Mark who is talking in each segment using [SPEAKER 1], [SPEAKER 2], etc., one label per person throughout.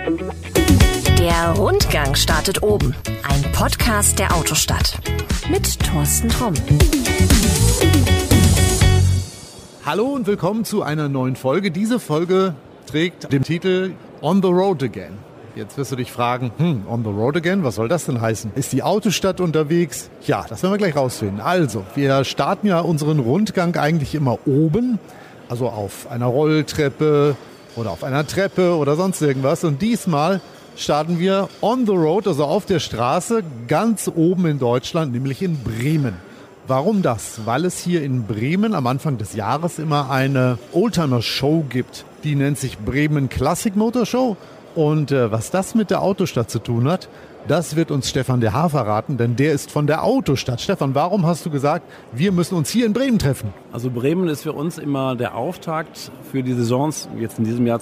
[SPEAKER 1] Der Rundgang startet oben. Ein Podcast der Autostadt. Mit Thorsten Tromm.
[SPEAKER 2] Hallo und willkommen zu einer neuen Folge. Diese Folge trägt den Titel On the Road Again. Jetzt wirst du dich fragen, on the road again, was soll das denn heißen? Ist die Autostadt unterwegs? Ja, das werden wir gleich rausfinden. Also, wir starten ja unseren Rundgang eigentlich immer oben, also auf einer Rolltreppe oder auf einer Treppe oder sonst irgendwas. Und diesmal starten wir on the road, also auf der Straße, ganz oben in Deutschland, nämlich in Bremen. Warum das? Weil es hier in Bremen am Anfang des Jahres immer eine Oldtimer-Show gibt. Die nennt sich Bremen Classic Motor Show. Und was das mit der Autostadt zu tun hat, das wird uns Stefan de Haar verraten, denn der ist von der Autostadt. Stefan, warum hast du gesagt, wir müssen uns hier in Bremen treffen?
[SPEAKER 3] Also Bremen ist für uns immer der Auftakt für die Saisons. Jetzt in diesem Jahr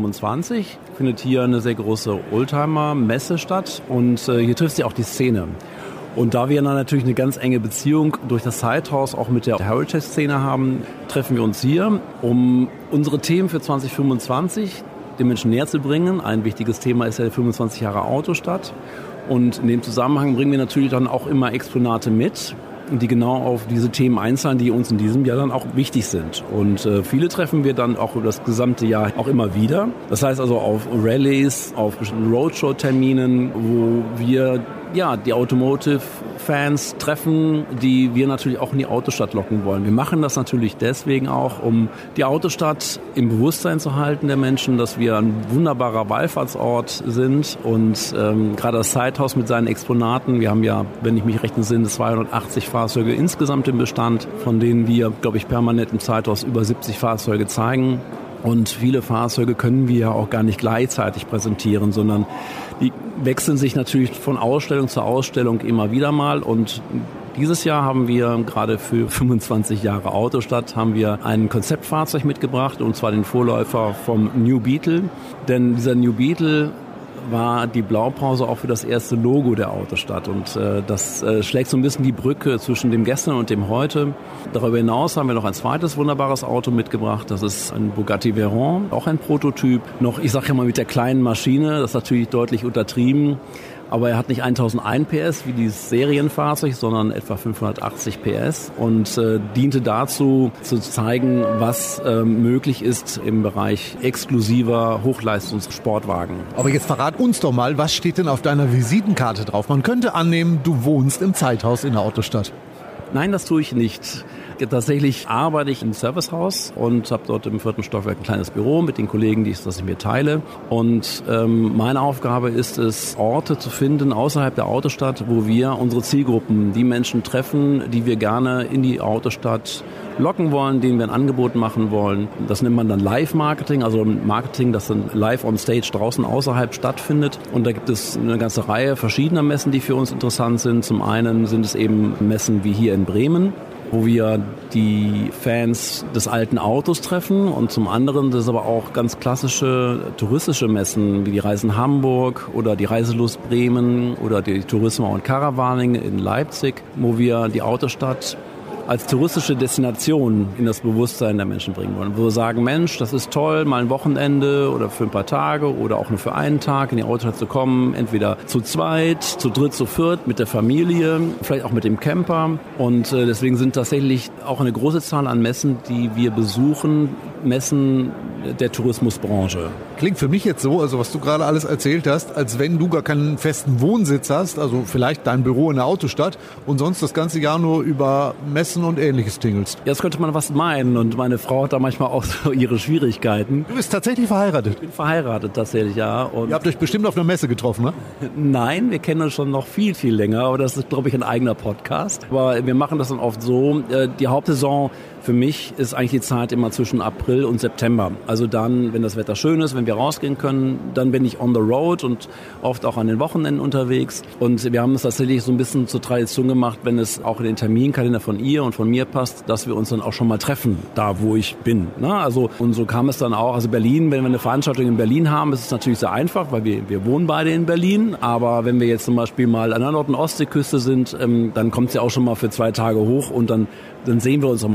[SPEAKER 3] 2025 findet hier eine sehr große Oldtimer-Messe statt und hier trifft sich auch die Szene. Und da wir dann natürlich eine ganz enge Beziehung durch das Zeithaus auch mit der Heritage-Szene haben, treffen wir uns hier, um unsere Themen für 2025 den Menschen näher zu bringen. Ein wichtiges Thema ist ja 25 Jahre Autostadt. Und in dem Zusammenhang bringen wir natürlich dann auch immer Exponate mit, die genau auf diese Themen einzahlen, die uns in diesem Jahr dann auch wichtig sind. Und viele treffen wir dann auch über das gesamte Jahr auch immer wieder. Das heißt also auf Rallyes, auf bestimmten Roadshow-Terminen, wo wir die Automotive-Fans treffen, die wir natürlich auch in die Autostadt locken wollen. Wir machen das natürlich deswegen auch, um die Autostadt im Bewusstsein zu halten der Menschen, dass wir ein wunderbarer Wallfahrtsort sind und gerade das Zeithaus mit seinen Exponaten, wir haben ja, wenn ich mich recht entsinne, 280 Fahrzeuge insgesamt im Bestand, von denen wir, glaube ich, permanent im Zeithaus über 70 Fahrzeuge zeigen. Und viele Fahrzeuge können wir ja auch gar nicht gleichzeitig präsentieren, sondern die wechseln sich natürlich von Ausstellung zu Ausstellung immer wieder mal. Und dieses Jahr haben wir gerade für 25 Jahre Autostadt haben wir ein Konzeptfahrzeug mitgebracht, und zwar den Vorläufer vom New Beetle. Denn dieser New Beetle war die Blaupause auch für das erste Logo der Autostadt. Und das schlägt so ein bisschen die Brücke zwischen dem Gestern und dem Heute. Darüber hinaus haben wir noch ein zweites wunderbares Auto mitgebracht. Das ist ein Bugatti Veyron, auch ein Prototyp. Noch, ich sage ja mal, mit der kleinen Maschine, das ist natürlich deutlich untertrieben. Aber er hat nicht 1001 PS wie dieses Serienfahrzeug, sondern etwa 580 PS und diente dazu, zu zeigen, was möglich ist im Bereich exklusiver Hochleistungssportwagen.
[SPEAKER 2] Aber jetzt verrat uns doch mal, was steht denn auf deiner Visitenkarte drauf? Man könnte annehmen, du wohnst im Zeithaus in der Autostadt.
[SPEAKER 3] Nein, das tue ich nicht. Tatsächlich arbeite ich im Servicehaus und habe dort im 4. Stockwerk ein kleines Büro mit den Kollegen, das ich mir teile. Und meine Aufgabe ist es, Orte zu finden außerhalb der Autostadt, wo wir unsere Zielgruppen, die Menschen treffen, die wir gerne in die Autostadt locken wollen, denen wir ein Angebot machen wollen. Das nennt man dann Live-Marketing, also Marketing, das dann live on stage draußen außerhalb stattfindet. Und da gibt es eine ganze Reihe verschiedener Messen, die für uns interessant sind. Zum einen sind es eben Messen wie hier in Bremen, wo wir die Fans des alten Autos treffen, und zum anderen das aber auch ganz klassische touristische Messen wie die Reisen Hamburg oder die Reiselust Bremen oder die Tourisma und Caravaning in Leipzig, wo wir die Autostadt als touristische Destination in das Bewusstsein der Menschen bringen wollen. Wo wir sagen, Mensch, das ist toll, mal ein Wochenende oder für ein paar Tage oder auch nur für einen Tag in die Autostadt zu kommen, entweder zu zweit, zu dritt, zu viert, mit der Familie, vielleicht auch mit dem Camper. Und deswegen sind tatsächlich auch eine große Zahl an Messen, die wir besuchen, Messen der Tourismusbranche.
[SPEAKER 2] Klingt für mich jetzt so, also was du gerade alles erzählt hast, als wenn du gar keinen festen Wohnsitz hast, also vielleicht dein Büro in der Autostadt und sonst das ganze Jahr nur über Messen und Ähnliches tingelst.
[SPEAKER 3] Ja, das könnte man was meinen, und meine Frau hat da manchmal auch so ihre Schwierigkeiten.
[SPEAKER 2] Du bist tatsächlich verheiratet?
[SPEAKER 3] Ich bin verheiratet tatsächlich, ja. Und
[SPEAKER 2] ihr habt euch bestimmt auf einer Messe getroffen, ne?
[SPEAKER 3] Nein, wir kennen uns schon noch viel, viel länger, aber das ist, glaube ich, ein eigener Podcast. Aber wir machen das dann oft so, die Hauptsaison für mich ist eigentlich die Zeit immer zwischen April und September. Also dann, wenn das Wetter schön ist, wenn wir rausgehen können, dann bin ich on the road und oft auch an den Wochenenden unterwegs. Und wir haben es tatsächlich so ein bisschen zur Tradition gemacht, wenn es auch in den Terminkalender von ihr und von mir passt, dass wir uns dann auch schon mal treffen, da wo ich bin. Also, und so kam es dann auch. Also Berlin, wenn wir eine Veranstaltung in Berlin haben, ist es natürlich sehr einfach, weil wir wohnen beide in Berlin. Aber wenn wir jetzt zum Beispiel mal an der Nord- und Ostseeküste sind, dann kommt es ja auch schon mal für 2 Tage hoch, und dann sehen wir uns auch mal ein bisschen.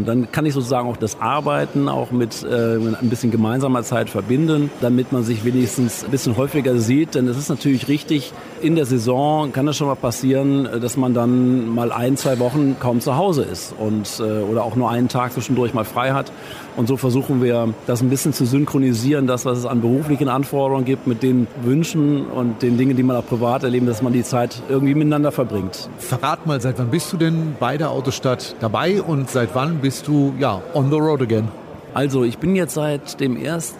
[SPEAKER 3] dann kann ich sozusagen auch das Arbeiten auch mit ein bisschen gemeinsamer Zeit verbinden, damit man sich wenigstens ein bisschen häufiger sieht. Denn es ist natürlich richtig, in der Saison kann es schon mal passieren, dass man dann mal 1-2 Wochen kaum zu Hause ist und oder auch nur einen Tag zwischendurch mal frei hat. Und so versuchen wir, das ein bisschen zu synchronisieren, das, was es an beruflichen Anforderungen gibt, mit den Wünschen und den Dingen, die man auch privat erlebt, dass man die Zeit irgendwie miteinander verbringt.
[SPEAKER 2] Verrat mal, seit wann bist du denn bei der Autostadt dabei und seit wann bist du on the road again?
[SPEAKER 3] Also ich bin jetzt seit dem 1.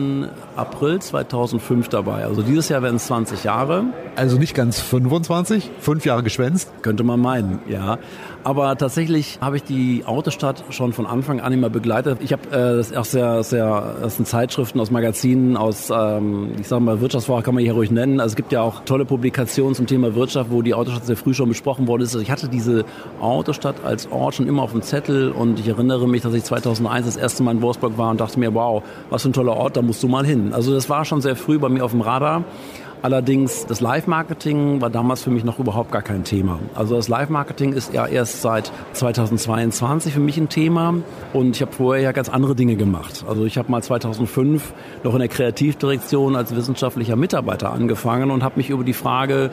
[SPEAKER 3] April 2005 dabei. Also dieses Jahr werden es 20 Jahre.
[SPEAKER 2] Also nicht ganz 25, 5 Jahre geschwänzt?
[SPEAKER 3] Könnte man meinen, ja. Aber tatsächlich habe ich die Autostadt schon von Anfang an immer begleitet. Ich habe das auch das sind Zeitschriften aus Magazinen, aus, ich sage mal, Wirtschaftswoche kann man hier ruhig nennen. Also es gibt ja auch tolle Publikationen zum Thema Wirtschaft, wo die Autostadt sehr früh schon besprochen worden ist. Also ich hatte diese Autostadt als Ort schon immer auf dem Zettel und ich erinnere mich, dass ich 2001 das erste Mal in Wolfsburg war und dachte mir, wow, was für ein toller Ort, da musst du mal hin. Also das war schon sehr früh bei mir auf dem Radar. Allerdings das Live-Marketing war damals für mich noch überhaupt gar kein Thema. Also das Live-Marketing ist ja erst seit 2022 für mich ein Thema und ich habe vorher ja ganz andere Dinge gemacht. Also ich habe mal 2005 noch in der Kreativdirektion als wissenschaftlicher Mitarbeiter angefangen und habe mich über die Frage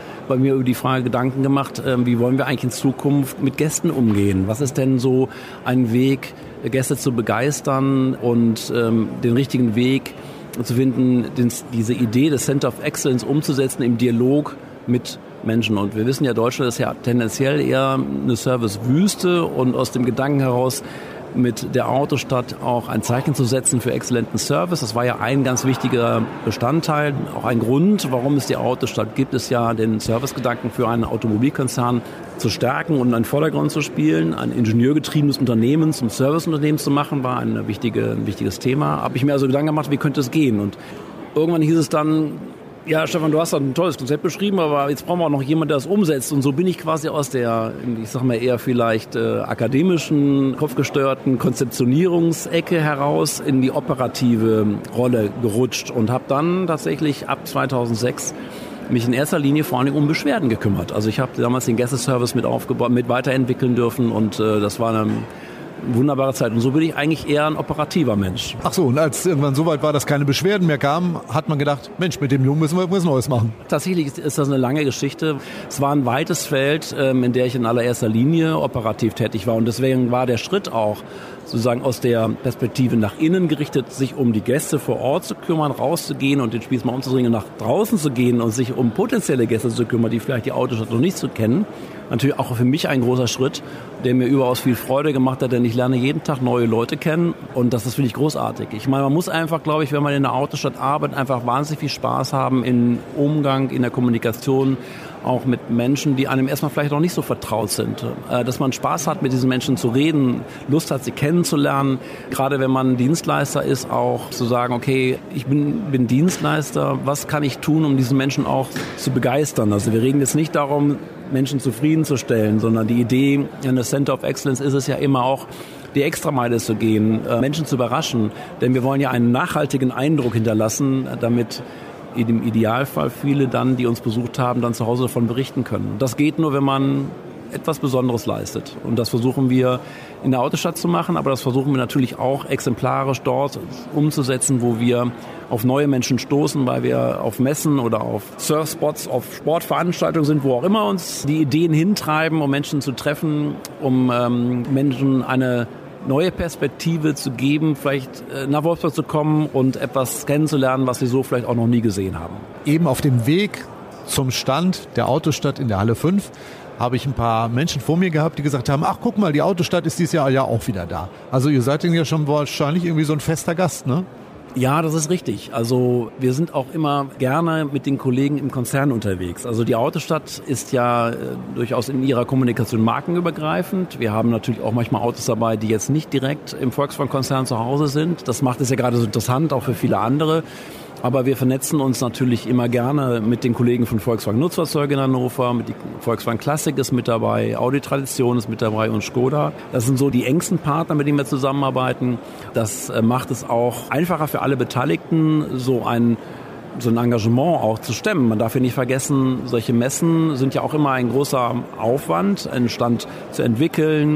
[SPEAKER 3] Gedanken gemacht, wie wollen wir eigentlich in Zukunft mit Gästen umgehen? Was ist denn so ein Weg, Gäste zu begeistern und den richtigen Weg zu finden, diese Idee des Center of Excellence umzusetzen im Dialog mit Menschen. Und wir wissen ja, Deutschland ist ja tendenziell eher eine Servicewüste und aus dem Gedanken heraus, mit der Autostadt auch ein Zeichen zu setzen für exzellenten Service. Das war ja ein ganz wichtiger Bestandteil, auch ein Grund, warum es die Autostadt gibt, ist ja den Servicegedanken für einen Automobilkonzern zu stärken und in den Vordergrund zu spielen. Ein ingenieurgetriebenes Unternehmen zum Serviceunternehmen zu machen, war ein wichtiges Thema. Habe ich mir also Gedanken gemacht, wie könnte es gehen? Und irgendwann hieß es dann, ja, Stefan, du hast ein tolles Konzept beschrieben, aber jetzt brauchen wir auch noch jemanden, der das umsetzt. Und so bin ich quasi aus der, ich sag mal eher vielleicht akademischen, kopfgesteuerten Konzeptionierungsecke heraus in die operative Rolle gerutscht und habe dann tatsächlich ab 2006 mich in erster Linie vor allem um Beschwerden gekümmert. Also ich habe damals den Gästeservice mit aufgebaut, mit weiterentwickeln dürfen und das war eine wunderbare Zeit. Und so bin ich eigentlich eher ein operativer Mensch.
[SPEAKER 2] Ach so, und als irgendwann so weit war, dass keine Beschwerden mehr kamen, hat man gedacht, Mensch, mit dem Jungen müssen wir was Neues machen.
[SPEAKER 3] Tatsächlich ist das eine lange Geschichte. Es war ein weites Feld, in der ich in allererster Linie operativ tätig war. Und deswegen war der Schritt auch sozusagen aus der Perspektive nach innen gerichtet, sich um die Gäste vor Ort zu kümmern, rauszugehen und den Spieß mal umzudrehen und nach draußen zu gehen und sich um potenzielle Gäste zu kümmern, die vielleicht die Autostadt noch nicht so kennen. Natürlich auch für mich ein großer Schritt, der mir überaus viel Freude gemacht hat, denn ich lerne jeden Tag neue Leute kennen und das finde ich großartig. Ich meine, man muss einfach, glaube ich, wenn man in der Autostadt arbeitet, einfach wahnsinnig viel Spaß haben im Umgang, in der Kommunikation, auch mit Menschen, die einem erstmal vielleicht auch nicht so vertraut sind. Dass man Spaß hat, mit diesen Menschen zu reden, Lust hat, sie kennenzulernen. Gerade wenn man Dienstleister ist, auch zu sagen, okay, ich bin Dienstleister, was kann ich tun, um diesen Menschen auch zu begeistern? Also wir reden jetzt nicht darum, Menschen zufriedenzustellen, sondern die Idee in der Center of Excellence ist es ja immer auch, die Extrameile zu gehen, Menschen zu überraschen. Denn wir wollen ja einen nachhaltigen Eindruck hinterlassen, damit im Idealfall viele dann, die uns besucht haben, dann zu Hause davon berichten können. Das geht nur, wenn man etwas Besonderes leistet. Und das versuchen wir in der Autostadt zu machen, aber das versuchen wir natürlich auch exemplarisch dort umzusetzen, wo wir auf neue Menschen stoßen, weil wir auf Messen oder auf Surfspots, auf Sportveranstaltungen sind, wo auch immer uns die Ideen hintreiben, um Menschen zu treffen, um Menschen eine neue Perspektive zu geben, vielleicht nach Wolfsburg zu kommen und etwas kennenzulernen, was sie so vielleicht auch noch nie gesehen haben.
[SPEAKER 2] Eben auf dem Weg zum Stand der Autostadt in der Halle 5 habe ich ein paar Menschen vor mir gehabt, die gesagt haben, ach guck mal, die Autostadt ist dieses Jahr ja auch wieder da. Also ihr seid denn ja schon wahrscheinlich irgendwie so ein fester Gast, ne?
[SPEAKER 3] Ja, das ist richtig. Also wir sind auch immer gerne mit den Kollegen im Konzern unterwegs. Also die Autostadt ist ja durchaus in ihrer Kommunikation markenübergreifend. Wir haben natürlich auch manchmal Autos dabei, die jetzt nicht direkt im Volkswagen-Konzern zu Hause sind. Das macht es ja gerade so interessant, auch für viele andere. Aber wir vernetzen uns natürlich immer gerne mit den Kollegen von Volkswagen Nutzfahrzeuge in Hannover, mit Volkswagen Classic ist mit dabei, Audi Tradition ist mit dabei und Skoda. Das sind so die engsten Partner, mit denen wir zusammenarbeiten. Das macht es auch einfacher für alle Beteiligten, so ein Engagement auch zu stemmen. Man darf ja nicht vergessen, solche Messen sind ja auch immer ein großer Aufwand, einen Stand zu entwickeln,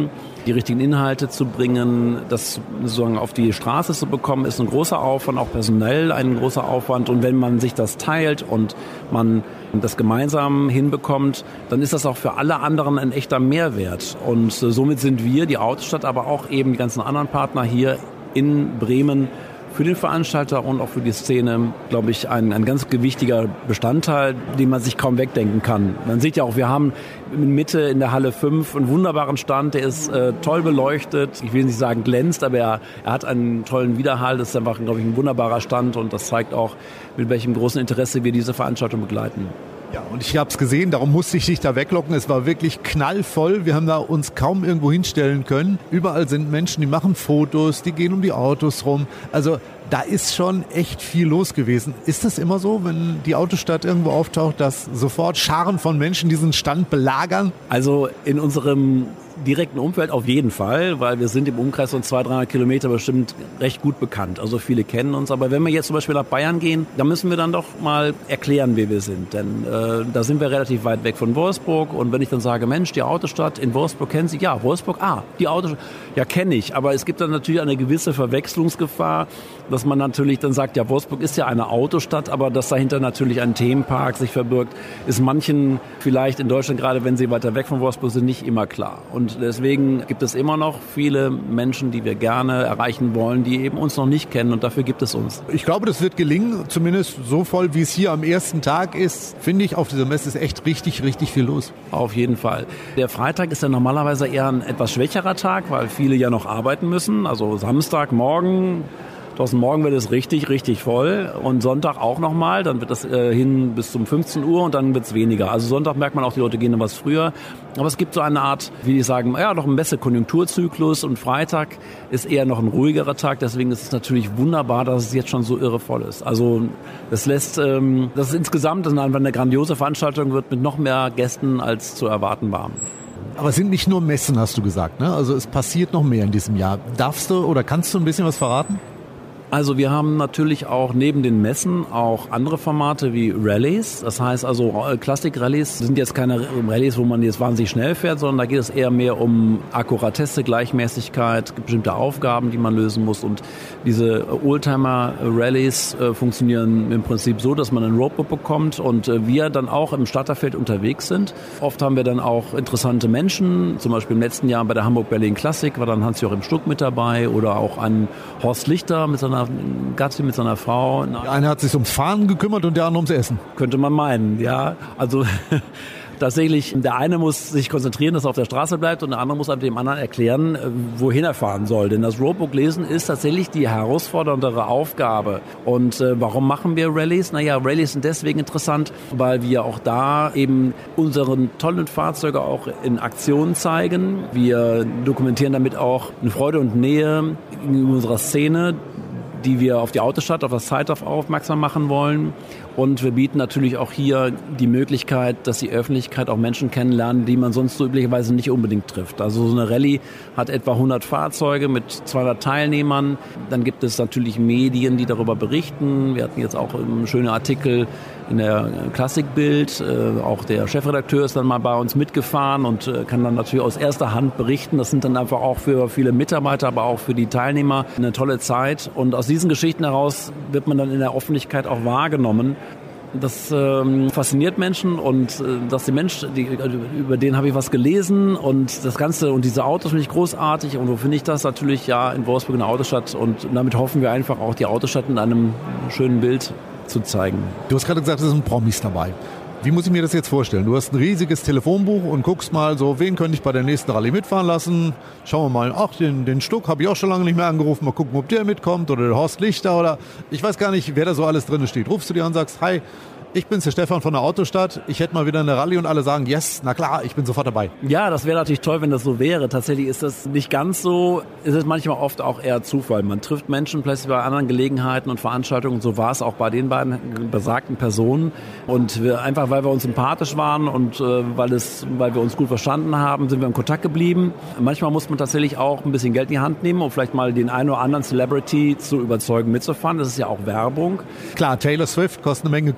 [SPEAKER 3] die richtigen Inhalte zu bringen, das sozusagen auf die Straße zu bekommen, ist ein großer Aufwand, auch personell ein großer Aufwand. Und wenn man sich das teilt und man das gemeinsam hinbekommt, dann ist das auch für alle anderen ein echter Mehrwert. Und somit sind wir, die Autostadt, aber auch eben die ganzen anderen Partner hier in Bremen, für den Veranstalter und auch für die Szene, glaube ich, ein ganz gewichtiger Bestandteil, den man sich kaum wegdenken kann. Man sieht ja auch, wir haben in Mitte in der Halle 5 einen wunderbaren Stand, der ist toll beleuchtet. Ich will nicht sagen glänzt, aber er hat einen tollen Widerhall. Das ist einfach, glaube ich, ein wunderbarer Stand und das zeigt auch, mit welchem großen Interesse wir diese Veranstaltung begleiten.
[SPEAKER 2] Ja, und ich habe es gesehen, darum musste ich dich da weglocken. Es war wirklich knallvoll. Wir haben da uns kaum irgendwo hinstellen können. Überall sind Menschen, die machen Fotos, die gehen um die Autos rum. Also da ist schon echt viel los gewesen. Ist das immer so, wenn die Autostadt irgendwo auftaucht, dass sofort Scharen von Menschen diesen Stand belagern?
[SPEAKER 3] Also in unserem direkten Umfeld auf jeden Fall, weil wir sind im Umkreis von 200-300 Kilometer bestimmt recht gut bekannt. Also viele kennen uns. Aber wenn wir jetzt zum Beispiel nach Bayern gehen, dann müssen wir dann doch mal erklären, wer wir sind. Denn da sind wir relativ weit weg von Wolfsburg. Und wenn ich dann sage, Mensch, die Autostadt in Wolfsburg kennen Sie? Ja, Wolfsburg, die Autostadt. Ja, kenne ich. Aber es gibt dann natürlich eine gewisse Verwechslungsgefahr, dass man natürlich dann sagt, ja, Wolfsburg ist ja eine Autostadt, aber dass dahinter natürlich ein Themenpark sich verbirgt, ist manchen vielleicht in Deutschland, gerade wenn sie weiter weg von Wolfsburg sind, nicht immer klar. Und deswegen gibt es immer noch viele Menschen, die wir gerne erreichen wollen, die eben uns noch nicht kennen und dafür gibt es uns.
[SPEAKER 2] Ich glaube, das wird gelingen, zumindest so voll, wie es hier am ersten Tag ist. Finde ich, auf dieser Messe ist echt richtig, richtig viel los.
[SPEAKER 3] Auf jeden Fall. Der Freitag ist ja normalerweise eher ein etwas schwächerer Tag, weil viele ja noch arbeiten müssen. Also Samstagmorgen, morgen wird es richtig, richtig voll und Sonntag auch nochmal, dann wird das hin bis zum 15 Uhr und dann wird es weniger. Also Sonntag merkt man auch, die Leute gehen etwas früher. Aber es gibt so eine Art, wie ich sagen, ja, noch ein Messe-Konjunkturzyklus und Freitag ist eher noch ein ruhigerer Tag. Deswegen ist es natürlich wunderbar, dass es jetzt schon so irre voll ist. Also das lässt, das ist insgesamt eine grandiose Veranstaltung wird mit noch mehr Gästen als zu erwarten war.
[SPEAKER 2] Aber es sind nicht nur Messen, hast du gesagt, ne? Also es passiert noch mehr in diesem Jahr. Darfst du oder kannst du ein bisschen was verraten?
[SPEAKER 3] Also wir haben natürlich auch neben den Messen auch andere Formate wie Rallyes. Das heißt also Klassik-Rallyes sind jetzt keine Rallyes, wo man jetzt wahnsinnig schnell fährt, sondern da geht es eher mehr um Akkuratesse, Gleichmäßigkeit, bestimmte Aufgaben, die man lösen muss. Und diese Oldtimer-Rallyes funktionieren im Prinzip so, dass man ein Roadbook bekommt und wir dann auch im Starterfeld unterwegs sind. Oft haben wir dann auch interessante Menschen, zum Beispiel im letzten Jahr bei der Hamburg-Berlin Classic war dann Hans-Joachim Stuck mit dabei oder auch ein Horst Lichter mit seiner Gattin, mit seiner Frau.
[SPEAKER 2] Der eine hat sich ums Fahren gekümmert und der andere ums Essen.
[SPEAKER 3] Könnte man meinen, ja. Also tatsächlich, der eine muss sich konzentrieren, dass er auf der Straße bleibt und der andere muss dem anderen erklären, wohin er fahren soll. Denn das Roadbook lesen ist tatsächlich die herausforderndere Aufgabe. Und warum machen wir Rallyes? Naja, Rallyes sind deswegen interessant, weil wir auch da eben unseren tollen Fahrzeuge auch in Aktion zeigen. Wir dokumentieren damit auch eine Freude und Nähe in unserer Szene, die wir auf die Autostadt, auf das Zeitdorf aufmerksam machen wollen. Und wir bieten natürlich auch hier die Möglichkeit, dass die Öffentlichkeit auch Menschen kennenlernen, die man sonst so üblicherweise nicht unbedingt trifft. Also so eine Rallye hat etwa 100 Fahrzeuge mit 200 Teilnehmern. Dann gibt es natürlich Medien, die darüber berichten. Wir hatten jetzt auch schöne Artikel in der Klassikbild. Auch der Chefredakteur ist dann mal bei uns mitgefahren und kann dann natürlich aus erster Hand berichten. Das sind dann einfach auch für viele Mitarbeiter, aber auch für die Teilnehmer eine tolle Zeit. Und aus diesen Geschichten heraus wird man dann in der Öffentlichkeit auch wahrgenommen. Das fasziniert Menschen und dass die Menschen, über den habe ich was gelesen und das Ganze und diese Autos finde ich großartig und wo finde ich das natürlich ja in Wolfsburg in der Autostadt und damit hoffen wir einfach auch die Autostadt in einem schönen Bild zu zeigen.
[SPEAKER 2] Du hast gerade gesagt, es sind Promis dabei. Wie muss ich mir das jetzt vorstellen? Du hast ein riesiges Telefonbuch und guckst mal so, wen könnte ich bei der nächsten Rallye mitfahren lassen? Schauen wir mal, ach, den Stuck habe ich auch schon lange nicht mehr angerufen. Mal gucken, ob der mitkommt oder der Horst Lichter oder ich weiß gar nicht, wer da so alles drin steht. Rufst du dir an und sagst, hi, ich bin's, der Stefan von der Autostadt. Ich hätte mal wieder eine Rallye und alle sagen, yes, na klar, ich bin sofort dabei.
[SPEAKER 3] Ja, das wäre natürlich toll, wenn das so wäre. Tatsächlich ist das nicht ganz so. Es ist manchmal oft auch eher Zufall. Man trifft Menschen plötzlich bei anderen Gelegenheiten und Veranstaltungen. So war es auch bei den beiden besagten Personen. Und einfach, weil wir uns sympathisch waren und weil wir uns gut verstanden haben, sind wir in Kontakt geblieben. Manchmal muss man tatsächlich auch ein bisschen Geld in die Hand nehmen, um vielleicht mal den einen oder anderen Celebrity zu überzeugen, mitzufahren. Das ist ja auch Werbung.
[SPEAKER 2] Klar, Taylor Swift kostet eine Menge Kohle.
[SPEAKER 3] Wenn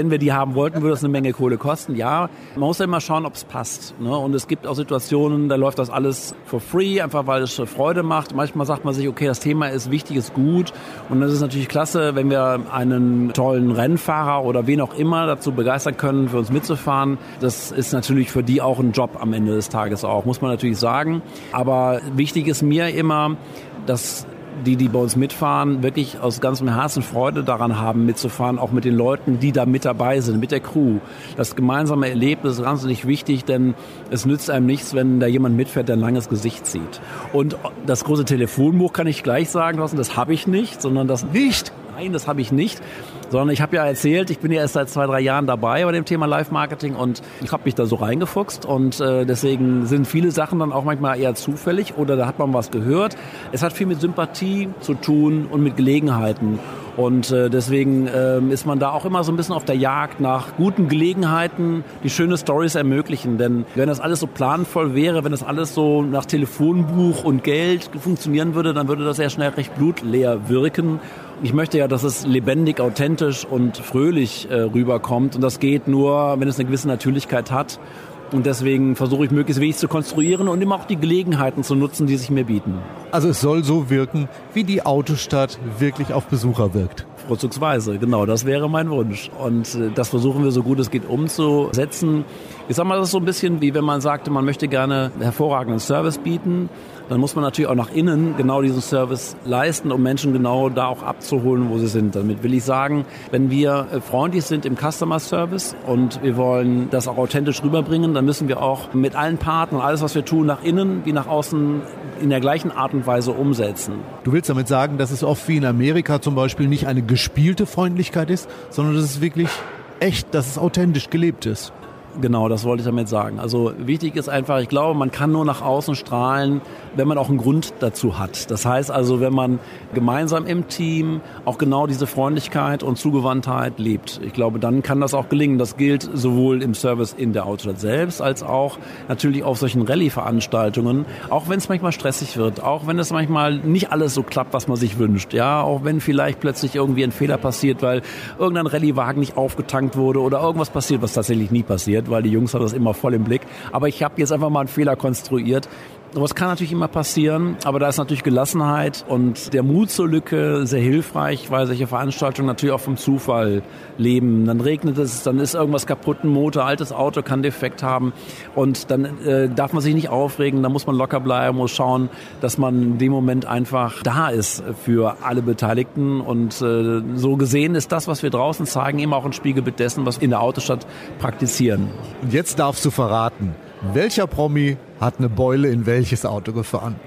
[SPEAKER 3] wenn wir die haben wollten, würde das eine Menge Kohle kosten. Ja, man muss ja immer schauen, ob es passt. Ne? Und es gibt auch Situationen, da läuft das alles for free, einfach weil es Freude macht. Manchmal sagt man sich, okay, das Thema ist wichtig, ist gut. Und das ist natürlich klasse, wenn wir einen tollen Rennfahrer oder wen auch immer dazu begeistern können, für uns mitzufahren. Das ist natürlich für die auch ein Job am Ende des Tages auch, muss man natürlich sagen. Aber wichtig ist mir immer, dass die bei uns mitfahren, wirklich aus ganzem Herzen Freude daran haben, mitzufahren, auch mit den Leuten, die da mit dabei sind, mit der Crew. Das gemeinsame Erlebnis ist wahnsinnig wichtig, denn es nützt einem nichts, wenn da jemand mitfährt, der ein langes Gesicht zieht. Und das große Telefonbuch kann ich gleich sagen lassen, das habe ich nicht, sondern das nicht. Nein, das habe ich nicht. Sondern ich habe ja erzählt, ich bin ja erst seit 2-3 Jahren dabei bei dem Thema Live-Marketing und ich habe mich da so reingefuchst und deswegen sind viele Sachen dann auch manchmal eher zufällig oder da hat man was gehört. Es hat viel mit Sympathie zu tun und mit Gelegenheiten und deswegen ist man da auch immer so ein bisschen auf der Jagd nach guten Gelegenheiten, die schöne Storys ermöglichen. Denn wenn das alles so planvoll wäre, wenn das alles so nach Telefonbuch und Geld funktionieren würde, dann würde das sehr schnell recht blutleer wirken. Ich möchte ja, dass es lebendig, authentisch und fröhlich rüberkommt. Und das geht nur, wenn es eine gewisse Natürlichkeit hat. Und deswegen versuche ich möglichst wenig zu konstruieren und immer auch die Gelegenheiten zu nutzen, die sich mir bieten.
[SPEAKER 2] Also es soll so wirken, wie die Autostadt wirklich auf Besucher wirkt.
[SPEAKER 3] Vorzugsweise, genau, das wäre mein Wunsch. Und das versuchen wir so gut es geht umzusetzen. Ich sag mal, das ist so ein bisschen wie wenn man sagte, man möchte gerne hervorragenden Service bieten. Dann muss man natürlich auch nach innen genau diesen Service leisten, um Menschen genau da auch abzuholen, wo sie sind. Damit will ich sagen, wenn wir freundlich sind im Customer Service und wir wollen das auch authentisch rüberbringen, dann müssen wir auch mit allen Partnern, alles was wir tun, nach innen wie nach außen in der gleichen Art und Weise umsetzen.
[SPEAKER 2] Du willst damit sagen, dass es oft wie in Amerika zum Beispiel nicht eine gespielte Freundlichkeit ist, sondern dass es wirklich echt, dass es authentisch gelebt ist.
[SPEAKER 3] Genau, das wollte ich damit sagen. Also wichtig ist einfach, ich glaube, man kann nur nach außen strahlen, wenn man auch einen Grund dazu hat. Das heißt also, wenn man gemeinsam im Team auch genau diese Freundlichkeit und Zugewandtheit lebt. Ich glaube, dann kann das auch gelingen. Das gilt sowohl im Service in der Autostadt selbst, als auch natürlich auf solchen Rallye-Veranstaltungen. Auch wenn es manchmal stressig wird, auch wenn es manchmal nicht alles so klappt, was man sich wünscht. Ja, auch wenn vielleicht plötzlich irgendwie ein Fehler passiert, weil irgendein Rallye-Wagen nicht aufgetankt wurde oder irgendwas passiert, was tatsächlich nie passiert, weil die Jungs haben das immer voll im Blick. Aber ich habe jetzt einfach mal einen Fehler konstruiert. Sowas kann natürlich immer passieren, aber da ist natürlich Gelassenheit und der Mut zur Lücke sehr hilfreich, weil solche Veranstaltungen natürlich auch vom Zufall leben. Dann regnet es, dann ist irgendwas kaputt, ein Motor, altes Auto kann Defekt haben und dann darf man sich nicht aufregen, da muss man locker bleiben, muss schauen, dass man in dem Moment einfach da ist für alle Beteiligten und so gesehen ist das, was wir draußen zeigen, immer auch ein Spiegelbild dessen, was wir in der Autostadt praktizieren.
[SPEAKER 2] Und jetzt darfst du verraten, welcher Promi hat eine Beule in welches Auto gefahren?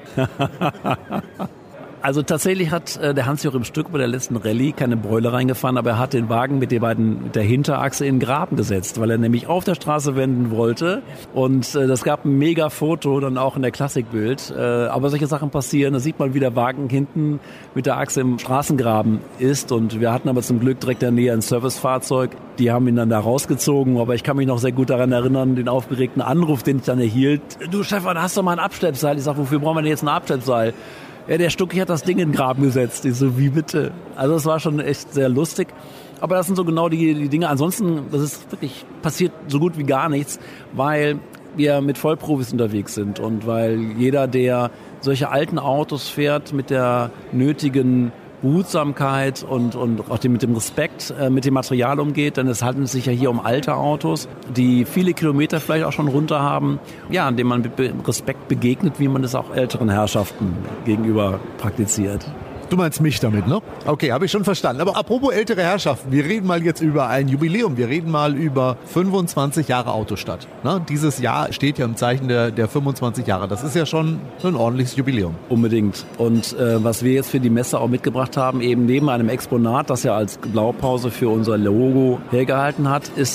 [SPEAKER 3] Also tatsächlich hat der Hans-Joachim Stück bei der letzten Rallye keine Beule reingefahren, aber er hat den Wagen mit der Hinterachse in den Graben gesetzt, weil er nämlich auf der Straße wenden wollte. Und das gab ein mega Foto, dann auch in der Klassikbild. Aber solche Sachen passieren, da sieht man, wie der Wagen hinten mit der Achse im Straßengraben ist. Und wir hatten aber zum Glück direkt in der Nähe ein Servicefahrzeug. Die haben ihn dann da rausgezogen, aber ich kann mich noch sehr gut daran erinnern, den aufgeregten Anruf, den ich dann erhielt. Du Stefan, hast du mal ein Abschleppseil? Ich sage, wofür brauchen wir denn jetzt ein Abschleppseil? Ja, der Stucki hat das Ding in den Graben gesetzt. Ich so, wie bitte? Also es war schon echt sehr lustig. Aber das sind so genau die Dinge. Ansonsten, das ist wirklich, passiert so gut wie gar nichts, weil wir mit Vollprofis unterwegs sind und weil jeder, der solche alten Autos fährt, mit der nötigen Behutsamkeit und auch mit dem Respekt mit dem Material umgeht, denn es handelt sich ja hier um alte Autos, die viele Kilometer vielleicht auch schon runter haben, ja, an denen man mit Respekt begegnet, wie man das auch älteren Herrschaften gegenüber praktiziert.
[SPEAKER 2] Du meinst mich damit, ne? Okay, habe ich schon verstanden. Aber apropos ältere Herrschaften, wir reden mal jetzt über ein Jubiläum. Wir reden mal über 25 Jahre Autostadt. Ne? Dieses Jahr steht ja im Zeichen der 25 Jahre. Das ist ja schon ein ordentliches Jubiläum.
[SPEAKER 3] Unbedingt. Und was wir jetzt für die Messe auch mitgebracht haben, eben neben einem Exponat, das ja als Blaupause für unser Logo hergehalten hat, ist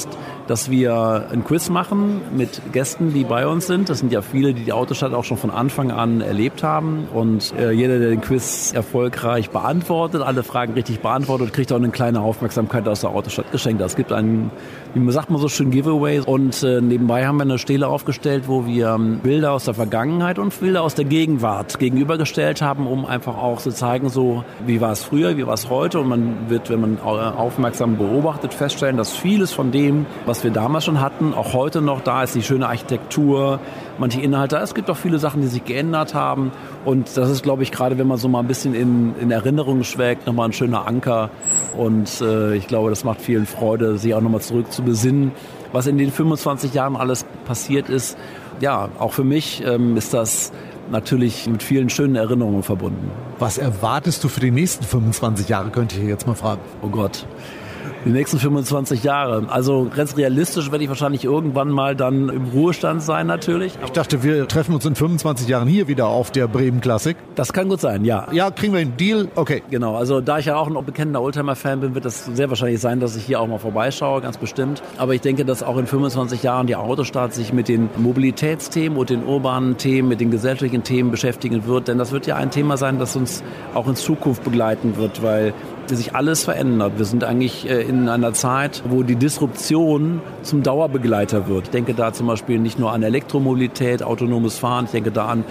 [SPEAKER 3] dass wir ein Quiz machen mit Gästen, die bei uns sind. Das sind ja viele, die Autostadt auch schon von Anfang an erlebt haben. Und jeder, der den Quiz erfolgreich beantwortet, alle Fragen richtig beantwortet, kriegt auch eine kleine Aufmerksamkeit aus der Autostadt geschenkt. Es gibt einen, wie man sagt, so schön Giveaway. Und nebenbei haben wir eine Stele aufgestellt, wo wir Bilder aus der Vergangenheit und Bilder aus der Gegenwart gegenübergestellt haben, um einfach auch zu zeigen, so wie war es früher, wie war es heute. Und man wird, wenn man aufmerksam beobachtet, feststellen, dass vieles von dem, was wir damals schon hatten, auch heute noch da ist, die schöne Architektur, manche Inhalte. Es gibt auch viele Sachen, die sich geändert haben. Und das ist, glaube ich, gerade wenn man so mal ein bisschen in Erinnerung schwelgt, nochmal ein schöner Anker. Und ich glaube, das macht vielen Freude, sich auch nochmal zurück zu besinnen, was in den 25 Jahren alles passiert ist. Ja, auch für mich ist das natürlich mit vielen schönen Erinnerungen verbunden.
[SPEAKER 2] Was erwartest du für die nächsten 25 Jahre, könnte ich jetzt mal fragen.
[SPEAKER 3] Oh Gott. Die nächsten 25 Jahre. Also ganz realistisch werde ich wahrscheinlich irgendwann mal dann im Ruhestand sein natürlich.
[SPEAKER 2] Ich dachte, wir treffen uns in 25 Jahren hier wieder auf der Bremen Classic.
[SPEAKER 3] Das kann gut sein, ja.
[SPEAKER 2] Ja, kriegen wir einen Deal? Okay.
[SPEAKER 3] Genau, also da ich ja auch ein bekennender Oldtimer-Fan bin, wird das sehr wahrscheinlich sein, dass ich hier auch mal vorbeischaue, ganz bestimmt. Aber ich denke, dass auch in 25 Jahren die Autostadt sich mit den Mobilitätsthemen und den urbanen Themen, mit den gesellschaftlichen Themen beschäftigen wird. Denn das wird ja ein Thema sein, das uns auch in Zukunft begleiten wird, weil sich alles verändert. Wir sind eigentlich in einer Zeit, wo die Disruption zum Dauerbegleiter wird. Ich denke da zum Beispiel nicht nur an Elektromobilität, autonomes Fahren, ich denke da an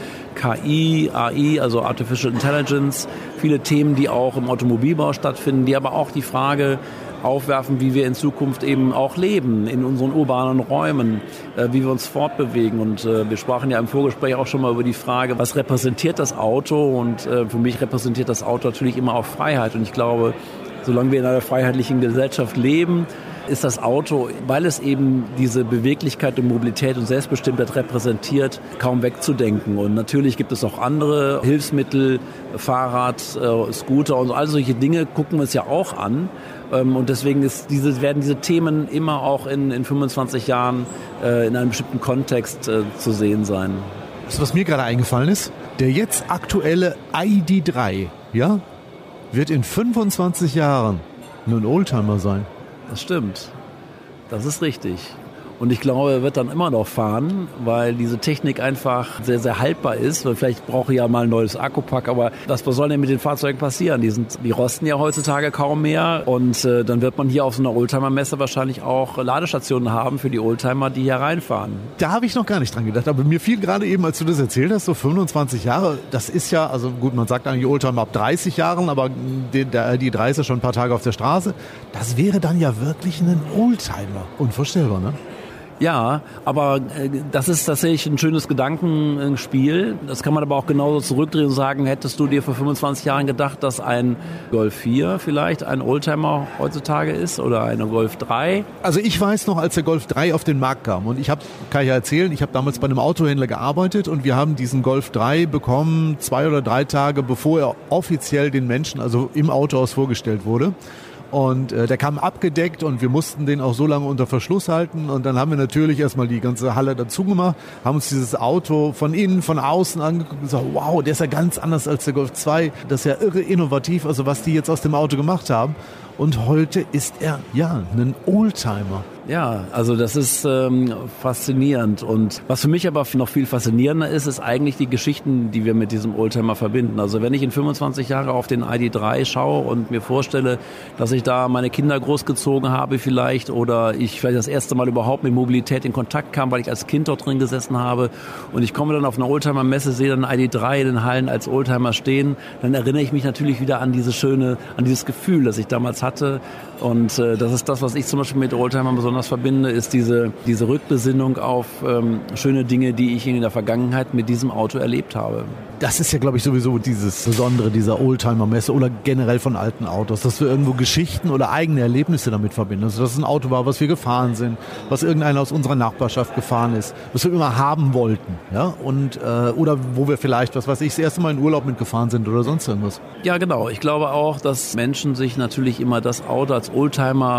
[SPEAKER 3] KI, AI, also Artificial Intelligence, viele Themen, die auch im Automobilbau stattfinden, die aber auch die Frage aufwerfen, wie wir in Zukunft eben auch leben, in unseren urbanen Räumen, wie wir uns fortbewegen. Und wir sprachen ja im Vorgespräch auch schon mal über die Frage, was repräsentiert das Auto? Und für mich repräsentiert das Auto natürlich immer auch Freiheit. Und ich glaube, solange wir in einer freiheitlichen Gesellschaft leben, ist das Auto, weil es eben diese Beweglichkeit und Mobilität und Selbstbestimmtheit repräsentiert, kaum wegzudenken. Und natürlich gibt es auch andere Hilfsmittel, Fahrrad, Scooter und all solche Dinge gucken wir uns ja auch an. Und deswegen werden diese Themen immer auch in 25 Jahren in einem bestimmten Kontext zu sehen sein.
[SPEAKER 2] Das, was mir gerade eingefallen ist, der jetzt aktuelle ID.3, ja, wird in 25 Jahren nur ein Oldtimer sein.
[SPEAKER 3] Das stimmt. Das ist richtig. Und ich glaube, er wird dann immer noch fahren, weil diese Technik einfach sehr, sehr haltbar ist. Vielleicht brauche ich ja mal ein neues Akkupack, aber was soll denn mit den Fahrzeugen passieren? Die rosten ja heutzutage kaum mehr. Und dann wird man hier auf so einer Oldtimer-Messe wahrscheinlich auch Ladestationen haben für die Oldtimer, die hier reinfahren.
[SPEAKER 2] Da habe ich noch gar nicht dran gedacht. Aber mir fiel gerade eben, als du das erzählt hast, so 25 Jahre, das ist ja, also gut, man sagt eigentlich Oldtimer ab 30 Jahren, aber der ID.3 ist ja schon ein paar Tage auf der Straße. Das wäre dann ja wirklich ein Oldtimer. Unvorstellbar, ne?
[SPEAKER 3] Ja, aber das ist tatsächlich ein schönes Gedankenspiel. Das kann man aber auch genauso zurückdrehen und sagen, hättest du dir vor 25 Jahren gedacht, dass ein Golf 4 vielleicht ein Oldtimer heutzutage ist oder eine Golf 3?
[SPEAKER 2] Also ich weiß noch, als der Golf 3 auf den Markt kam und kann ich ja erzählen, ich habe damals bei einem Autohändler gearbeitet und wir haben diesen Golf 3 bekommen 2 oder 3 Tage, bevor er offiziell den Menschen, also im Autohaus vorgestellt wurde. Und der kam abgedeckt und wir mussten den auch so lange unter Verschluss halten. Und dann haben wir natürlich erstmal die ganze Halle dazu gemacht, haben uns dieses Auto von innen, von außen angeguckt und gesagt, wow, der ist ja ganz anders als der Golf 2. Das ist ja irre innovativ, also was die jetzt aus dem Auto gemacht haben. Und heute ist er, ja, ein Oldtimer.
[SPEAKER 3] Ja, also das ist faszinierend. Und was für mich aber noch viel faszinierender ist, ist eigentlich die Geschichten, die wir mit diesem Oldtimer verbinden. Also wenn ich in 25 Jahre auf den ID.3 schaue und mir vorstelle, dass ich da meine Kinder großgezogen habe vielleicht oder ich vielleicht das erste Mal überhaupt mit Mobilität in Kontakt kam, weil ich als Kind dort drin gesessen habe und ich komme dann auf einer Oldtimer-Messe, sehe dann ID.3 in den Hallen als Oldtimer stehen, dann erinnere ich mich natürlich wieder an dieses Gefühl, das ich damals hatte. Und das ist das, was ich zum Beispiel mit Oldtimer besonders verbinde, ist diese Rückbesinnung auf schöne Dinge, die ich in der Vergangenheit mit diesem Auto erlebt habe.
[SPEAKER 2] Das ist ja, glaube ich, sowieso dieses Besondere dieser Oldtimer-Messe oder generell von alten Autos, dass wir irgendwo Geschichten oder eigene Erlebnisse damit verbinden. Also dass es ein Auto war, was wir gefahren sind, was irgendeiner aus unserer Nachbarschaft gefahren ist, was wir immer haben wollten, ja, und oder wo wir vielleicht, was weiß ich, das erste Mal in Urlaub mitgefahren sind oder sonst irgendwas.
[SPEAKER 3] Ja, genau. Ich glaube auch, dass Menschen sich natürlich immer das Auto als Oldtimer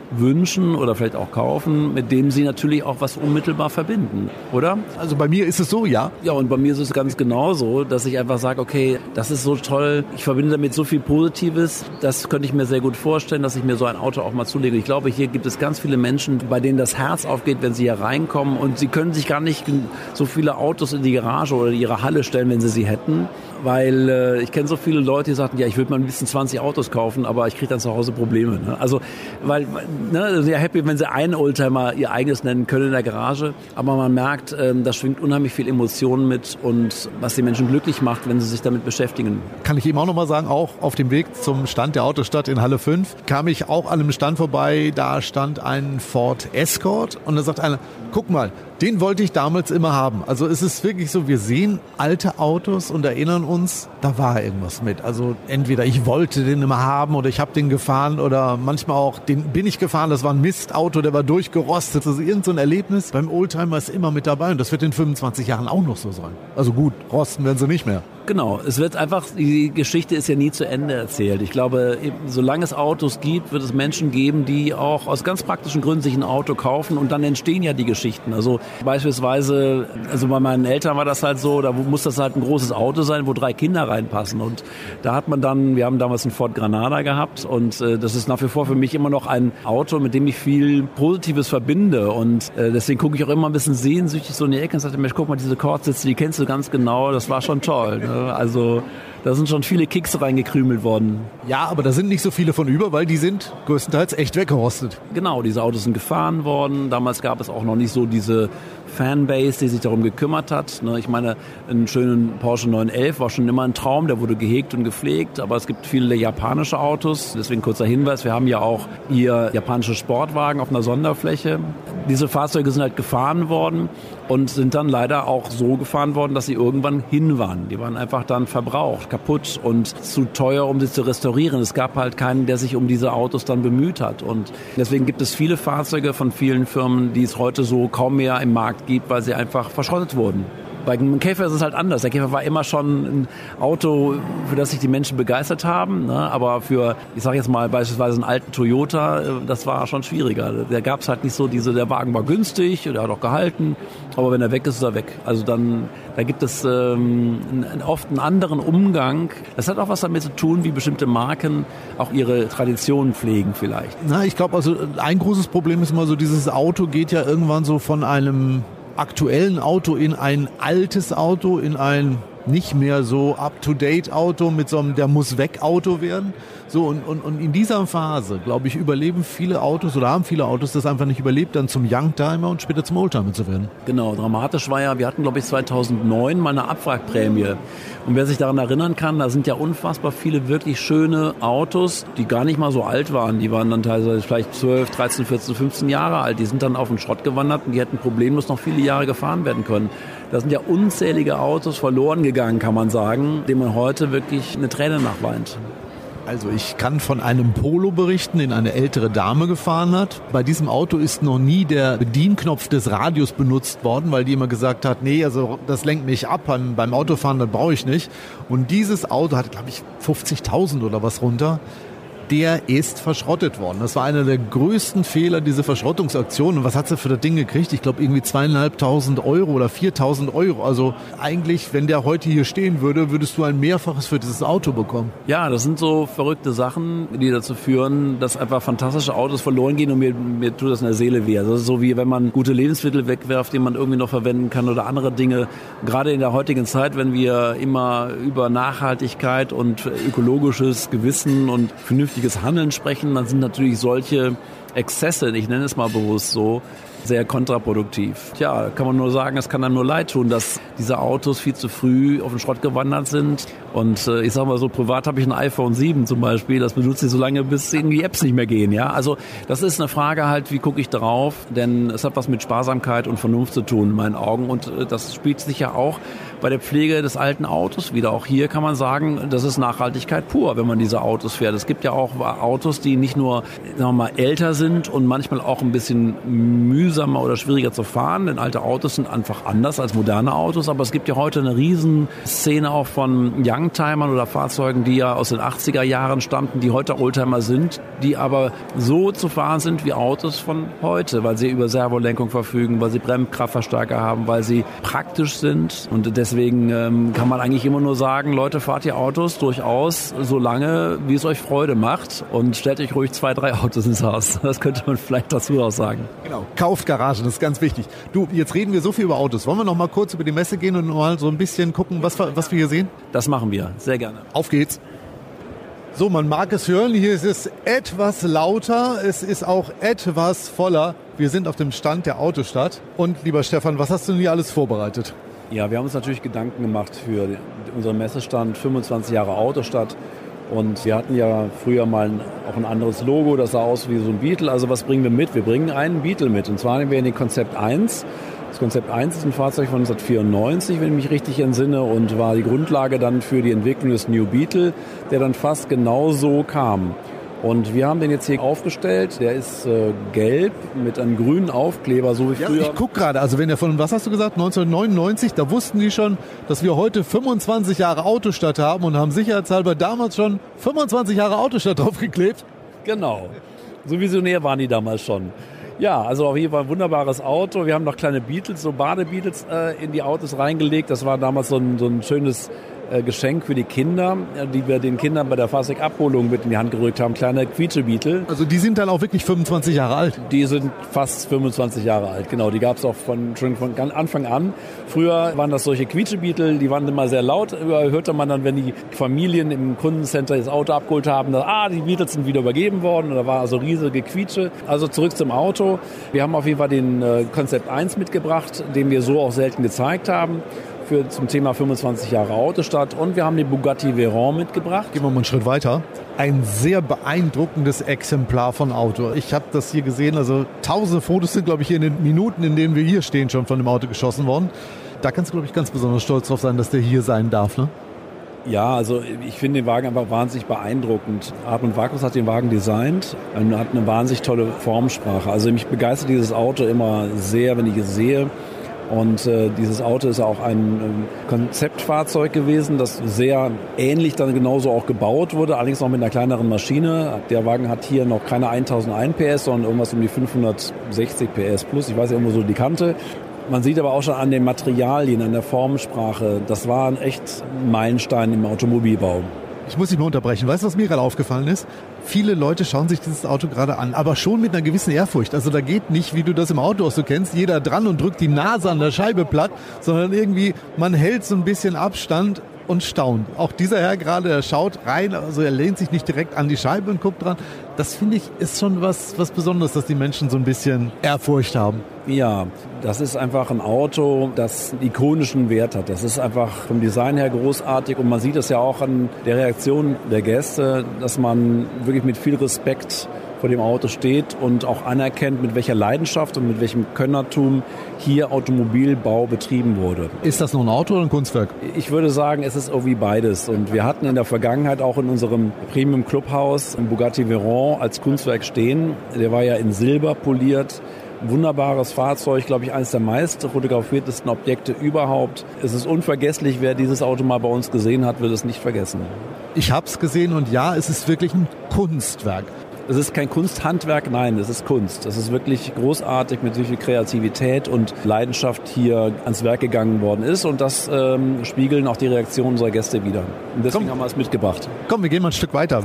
[SPEAKER 3] wünschen oder vielleicht auch kaufen, mit dem sie natürlich auch was unmittelbar verbinden, oder?
[SPEAKER 2] Also bei mir ist es so, ja.
[SPEAKER 3] Ja, und bei mir ist es ganz genauso, dass ich einfach sage, okay, das ist so toll, ich verbinde damit so viel Positives, das könnte ich mir sehr gut vorstellen, dass ich mir so ein Auto auch mal zulege. Ich glaube, hier gibt es ganz viele Menschen, bei denen das Herz aufgeht, wenn sie hier reinkommen und sie können sich gar nicht so viele Autos in die Garage oder ihre Halle stellen, wenn sie hätten, weil ich kenne so viele Leute, die sagten, ja, ich würde mal ein bisschen 20 Autos kaufen, aber ich kriege dann zu Hause Probleme. Ne? Also, weil, ne, sehr happy, wenn sie einen Oldtimer ihr eigenes nennen können in der Garage, aber man merkt, da schwingt unheimlich viel Emotionen mit und was die Menschen glücklich macht, wenn sie sich damit beschäftigen.
[SPEAKER 2] Kann ich eben auch nochmal sagen, auch auf dem Weg zum Stand der Autostadt in Halle 5 kam ich auch an einem Stand vorbei, da stand ein Ford Escort und da sagt einer, guck mal, den wollte ich damals immer haben. Also es ist wirklich so, wir sehen alte Autos und erinnern uns, da war irgendwas mit. Also entweder ich wollte den immer haben oder ich habe den gefahren oder manchmal auch, den bin ich gefahren, das war ein Mistauto, der war durchgerostet. Also irgend so ein Erlebnis beim Oldtimer ist immer mit dabei und das wird in 25 Jahren auch noch so sein. Also gut, rosten werden sie nicht mehr.
[SPEAKER 3] Genau, es wird einfach, die Geschichte ist ja nie zu Ende erzählt. Ich glaube, solange es Autos gibt, wird es Menschen geben, die auch aus ganz praktischen Gründen sich ein Auto kaufen und dann entstehen ja die Geschichten. Also beispielsweise, also bei meinen Eltern war das halt so, da muss das halt ein großes Auto sein, wo 3 Kinder reinpassen und da hat man dann, wir haben damals einen Ford Granada gehabt und das ist nach wie vor für mich immer noch ein Auto, mit dem ich viel Positives verbinde und deswegen gucke ich auch immer ein bisschen sehnsüchtig so in die Ecke und sage, Mensch, guck mal, diese Kordsitze, die kennst du ganz genau, das war schon toll, ne? Also da sind schon viele Kekse reingekrümelt worden.
[SPEAKER 2] Ja, aber da sind nicht so viele von über, weil die sind größtenteils echt weggerostet.
[SPEAKER 3] Genau, diese Autos sind gefahren worden. Damals gab es auch noch nicht so diese Fanbase, die sich darum gekümmert hat. Ich meine, einen schönen Porsche 911 war schon immer ein Traum, der wurde gehegt und gepflegt, aber es gibt viele japanische Autos. Deswegen kurzer Hinweis, wir haben ja auch hier japanische Sportwagen auf einer Sonderfläche. Diese Fahrzeuge sind halt gefahren worden und sind dann leider auch so gefahren worden, dass sie irgendwann hin waren. Die waren einfach dann verbraucht, kaputt und zu teuer, um sie zu restaurieren. Es gab halt keinen, der sich um diese Autos dann bemüht hat. Und deswegen gibt es viele Fahrzeuge von vielen Firmen, die es heute so kaum mehr im Markt gibt, weil sie einfach verschrottet wurden. Bei einem Käfer ist es halt anders. Der Käfer war immer schon ein Auto, für das sich die Menschen begeistert haben. Ne? Aber für, ich sage jetzt mal beispielsweise einen alten Toyota, das war schon schwieriger. Da gab es halt nicht so der Wagen war günstig, der hat auch gehalten, aber wenn er weg ist, ist er weg. Also dann, da gibt es oft einen anderen Umgang. Das hat auch was damit zu tun, wie bestimmte Marken auch ihre Traditionen pflegen vielleicht.
[SPEAKER 2] Na, ich glaube, also ein großes Problem ist immer so, dieses Auto geht ja irgendwann so von einem aktuellen Auto in ein altes Auto, in ein nicht mehr so up-to-date Auto mit so einem der muss weg Auto werden. So und in dieser Phase, glaube ich, überleben viele Autos oder haben viele Autos das einfach nicht überlebt, dann zum Youngtimer und später zum Oldtimer zu werden.
[SPEAKER 3] Genau, dramatisch war ja, wir hatten glaube ich 2009 mal eine Abwrackprämie. Und wer sich daran erinnern kann, da sind ja unfassbar viele wirklich schöne Autos, die gar nicht mal so alt waren. Die waren dann teilweise vielleicht 12, 13, 14, 15 Jahre alt. Die sind dann auf den Schrott gewandert und die hätten problemlos noch viele Jahre gefahren werden können. Da sind ja unzählige Autos verloren gegangen, kann man sagen, denen man heute wirklich eine Träne nachweint.
[SPEAKER 2] Also ich kann von einem Polo berichten, den eine ältere Dame gefahren hat. Bei diesem Auto ist noch nie der Bedienknopf des Radios benutzt worden, weil die immer gesagt hat, nee, also das lenkt mich ab, beim Autofahren, das brauche ich nicht. Und dieses Auto hat, glaube ich, 50.000 oder was runter. Der ist verschrottet worden. Das war einer der größten Fehler, diese Verschrottungsaktion. Und was hat sie für das Ding gekriegt? Ich glaube irgendwie 2.500 Euro oder 4.000 Euro. Also eigentlich, wenn der heute hier stehen würde, würdest du ein Mehrfaches für dieses Auto bekommen.
[SPEAKER 3] Ja, das sind so verrückte Sachen, die dazu führen, dass einfach fantastische Autos verloren gehen und mir tut das in der Seele weh. Also das ist so wie wenn man gute Lebensmittel wegwerft, die man irgendwie noch verwenden kann oder andere Dinge. Gerade in der heutigen Zeit, wenn wir immer über Nachhaltigkeit und ökologisches Gewissen und vernünftiges Handeln sprechen, dann sind natürlich solche Exzesse, ich nenne es mal bewusst so, sehr kontraproduktiv. Tja, kann man nur sagen, es kann einem nur leid tun, dass diese Autos viel zu früh auf den Schrott gewandert sind. Und ich sag mal so, privat habe ich ein iPhone 7 zum Beispiel, das benutze ich so lange, bis irgendwie Apps nicht mehr gehen. Ja, also das ist eine Frage halt, wie gucke ich drauf, denn es hat was mit Sparsamkeit und Vernunft zu tun in meinen Augen und das spielt sich ja auch bei der Pflege des alten Autos wieder. Auch hier kann man sagen, das ist Nachhaltigkeit pur, wenn man diese Autos fährt. Es gibt ja auch Autos, die nicht nur, sagen wir mal, älter sind und manchmal auch ein bisschen mühsamer oder schwieriger zu fahren, denn alte Autos sind einfach anders als moderne Autos, aber es gibt ja heute eine riesen Szene auch von Youngtimern oder Fahrzeugen, die ja aus den 80er Jahren stammten, die heute Oldtimer sind, die aber so zu fahren sind wie Autos von heute, weil sie über Servolenkung verfügen, weil sie Bremskraftverstärker haben, weil sie praktisch sind und deswegen kann man eigentlich immer nur sagen, Leute, fahrt ihr Autos durchaus so lange, wie es euch Freude macht und stellt euch ruhig 2, 3 Autos ins Haus. Das könnte man vielleicht dazu auch sagen.
[SPEAKER 2] Genau, kauft Garagen, das ist ganz wichtig. Du, jetzt reden wir so viel über Autos. Wollen wir noch mal kurz über die Messe gehen und mal so ein bisschen gucken, was wir hier sehen?
[SPEAKER 3] Das machen wir, sehr gerne.
[SPEAKER 2] Auf geht's. So, man mag es hören, hier ist es etwas lauter, es ist auch etwas voller. Wir sind auf dem Stand der Autostadt. Und lieber Stefan, was hast du denn hier alles vorbereitet?
[SPEAKER 3] Ja, wir haben uns natürlich Gedanken gemacht für unseren Messestand 25 Jahre Autostadt. Und wir hatten ja früher mal auch ein anderes Logo, das sah aus wie so ein Beetle. Also was bringen wir mit? Wir bringen einen Beetle mit. Und zwar nehmen wir den Konzept 1. Das Konzept 1 ist ein Fahrzeug von 1994, wenn ich mich richtig entsinne, und war die Grundlage dann für die Entwicklung des New Beetle, der dann fast genau so kam. Und wir haben den jetzt hier aufgestellt. Der ist gelb mit einem grünen Aufkleber, so wie früher.
[SPEAKER 2] Ja, ich gucke gerade, also wenn der von, was hast du gesagt, 1999, da wussten die schon, dass wir heute 25 Jahre Autostadt haben und haben sicherheitshalber damals schon 25 Jahre Autostadt draufgeklebt.
[SPEAKER 3] Genau, so visionär waren die damals schon. Ja, also auf jeden Fall ein wunderbares Auto. Wir haben noch kleine Beetles, so Badebeetles in die Autos reingelegt. Das war damals so ein schönes Geschenk für die Kinder, die wir den Kindern bei der Fahrzeugabholung mit in die Hand gerückt haben. Kleine Quietschebeetle.
[SPEAKER 2] Also die sind dann auch wirklich 25 Jahre alt?
[SPEAKER 3] Die sind fast 25 Jahre alt, genau. Die gab es auch schon von Anfang an. Früher waren das solche Quietschebeetle, die waren immer sehr laut. Hörte man dann, wenn die Familien im Kundencenter das Auto abgeholt haben, dass, die Beetles sind wieder übergeben worden. Und da war also riesige Quietsche. Also zurück zum Auto. Wir haben auf jeden Fall den Konzept 1 mitgebracht, den wir so auch selten gezeigt haben. Zum Thema 25 Jahre Autostadt. Und wir haben den Bugatti Veyron mitgebracht.
[SPEAKER 2] Gehen wir mal einen Schritt weiter. Ein sehr beeindruckendes Exemplar von Auto. Ich habe das hier gesehen, also tausende Fotos sind, glaube ich, hier in den Minuten, in denen wir hier stehen, schon von dem Auto geschossen worden. Da kannst du, glaube ich, ganz besonders stolz drauf sein, dass der hier sein darf, ne?
[SPEAKER 3] Ja, also ich finde den Wagen einfach wahnsinnig beeindruckend. Hartmann Vakus hat den Wagen designt und hat eine wahnsinnig tolle Formsprache. Also mich begeistert dieses Auto immer sehr, wenn ich es sehe. Und dieses Auto ist auch ein Konzeptfahrzeug gewesen, das sehr ähnlich dann genauso auch gebaut wurde, allerdings noch mit einer kleineren Maschine. Der Wagen hat hier noch keine 1001 PS, sondern irgendwas um die 560 PS plus. Ich weiß ja immer so die Kante. Man sieht aber auch schon an den Materialien, an der Formsprache, das war ein echt Meilenstein im Automobilbau.
[SPEAKER 2] Ich muss dich mal unterbrechen. Weißt du, was mir gerade aufgefallen ist? Viele Leute schauen sich dieses Auto gerade an, aber schon mit einer gewissen Ehrfurcht. Also da geht nicht, wie du das im Auto auch so kennst, jeder dran und drückt die Nase an der Scheibe platt, sondern irgendwie, man hält so ein bisschen Abstand und staunt. Auch dieser Herr gerade, der schaut rein, also er lehnt sich nicht direkt an die Scheibe und guckt dran. Das finde ich ist schon was Besonderes, dass die Menschen so ein bisschen Ehrfurcht haben.
[SPEAKER 3] Ja, das ist einfach ein Auto, das einen ikonischen Wert hat. Das ist einfach vom Design her großartig und man sieht es ja auch an der Reaktion der Gäste, dass man wirklich mit viel Respekt vor dem Auto steht und auch anerkennt, mit welcher Leidenschaft und mit welchem Könnertum hier Automobilbau betrieben wurde.
[SPEAKER 2] Ist das nur ein Auto oder ein Kunstwerk?
[SPEAKER 3] Ich würde sagen, es ist irgendwie beides. Und wir hatten in der Vergangenheit auch in unserem Premium Clubhaus einen Bugatti Veyron als Kunstwerk stehen. Der war ja in Silber poliert. Wunderbares Fahrzeug, glaube ich, eines der meist fotografiertesten Objekte überhaupt. Es ist unvergesslich, wer dieses Auto mal bei uns gesehen hat, wird es nicht vergessen.
[SPEAKER 2] Ich habe es gesehen und ja, es ist wirklich ein Kunstwerk.
[SPEAKER 3] Es ist kein Kunsthandwerk, nein, es ist Kunst. Es ist wirklich großartig, mit wie viel Kreativität und Leidenschaft hier ans Werk gegangen worden ist. Und das spiegeln auch die Reaktionen unserer Gäste wider. Und deswegen haben wir es mitgebracht.
[SPEAKER 2] Komm, wir gehen mal ein Stück weiter.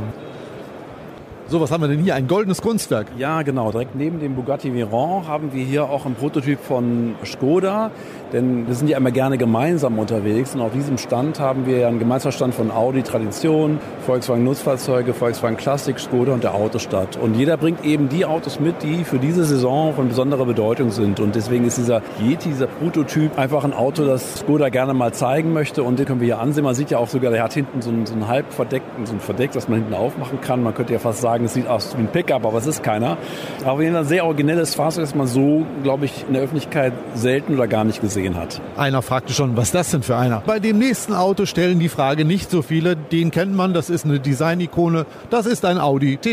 [SPEAKER 2] So, was haben wir denn hier? Ein goldenes Kunstwerk.
[SPEAKER 3] Ja, genau. Direkt neben dem Bugatti Veyron haben wir hier auch einen Prototyp von Skoda. Denn wir sind ja immer gerne gemeinsam unterwegs. Und auf diesem Stand haben wir einen Gemeinschaftsstand von Audi Tradition, Volkswagen Nutzfahrzeuge, Volkswagen Classic, Skoda und der Autostadt. Und jeder bringt eben die Autos mit, die für diese Saison von besonderer Bedeutung sind. Und deswegen ist dieser Yeti, dieser Prototyp, einfach ein Auto, das Skoda gerne mal zeigen möchte. Und den können wir hier ansehen. Man sieht ja auch sogar, der hat hinten so ein halb verdeckten, so ein Verdeck, das man hinten aufmachen kann. Man könnte ja fast sagen, es sieht aus wie ein Pickup, aber es ist keiner. Aber ein sehr originelles Fahrzeug, das man so, glaube ich, in der Öffentlichkeit selten oder gar nicht gesehen hat.
[SPEAKER 2] Einer fragte schon, was ist das denn für einer? Bei dem nächsten Auto stellen die Frage nicht so viele. Den kennt man, das ist eine Design-Ikone. Das ist ein Audi TT.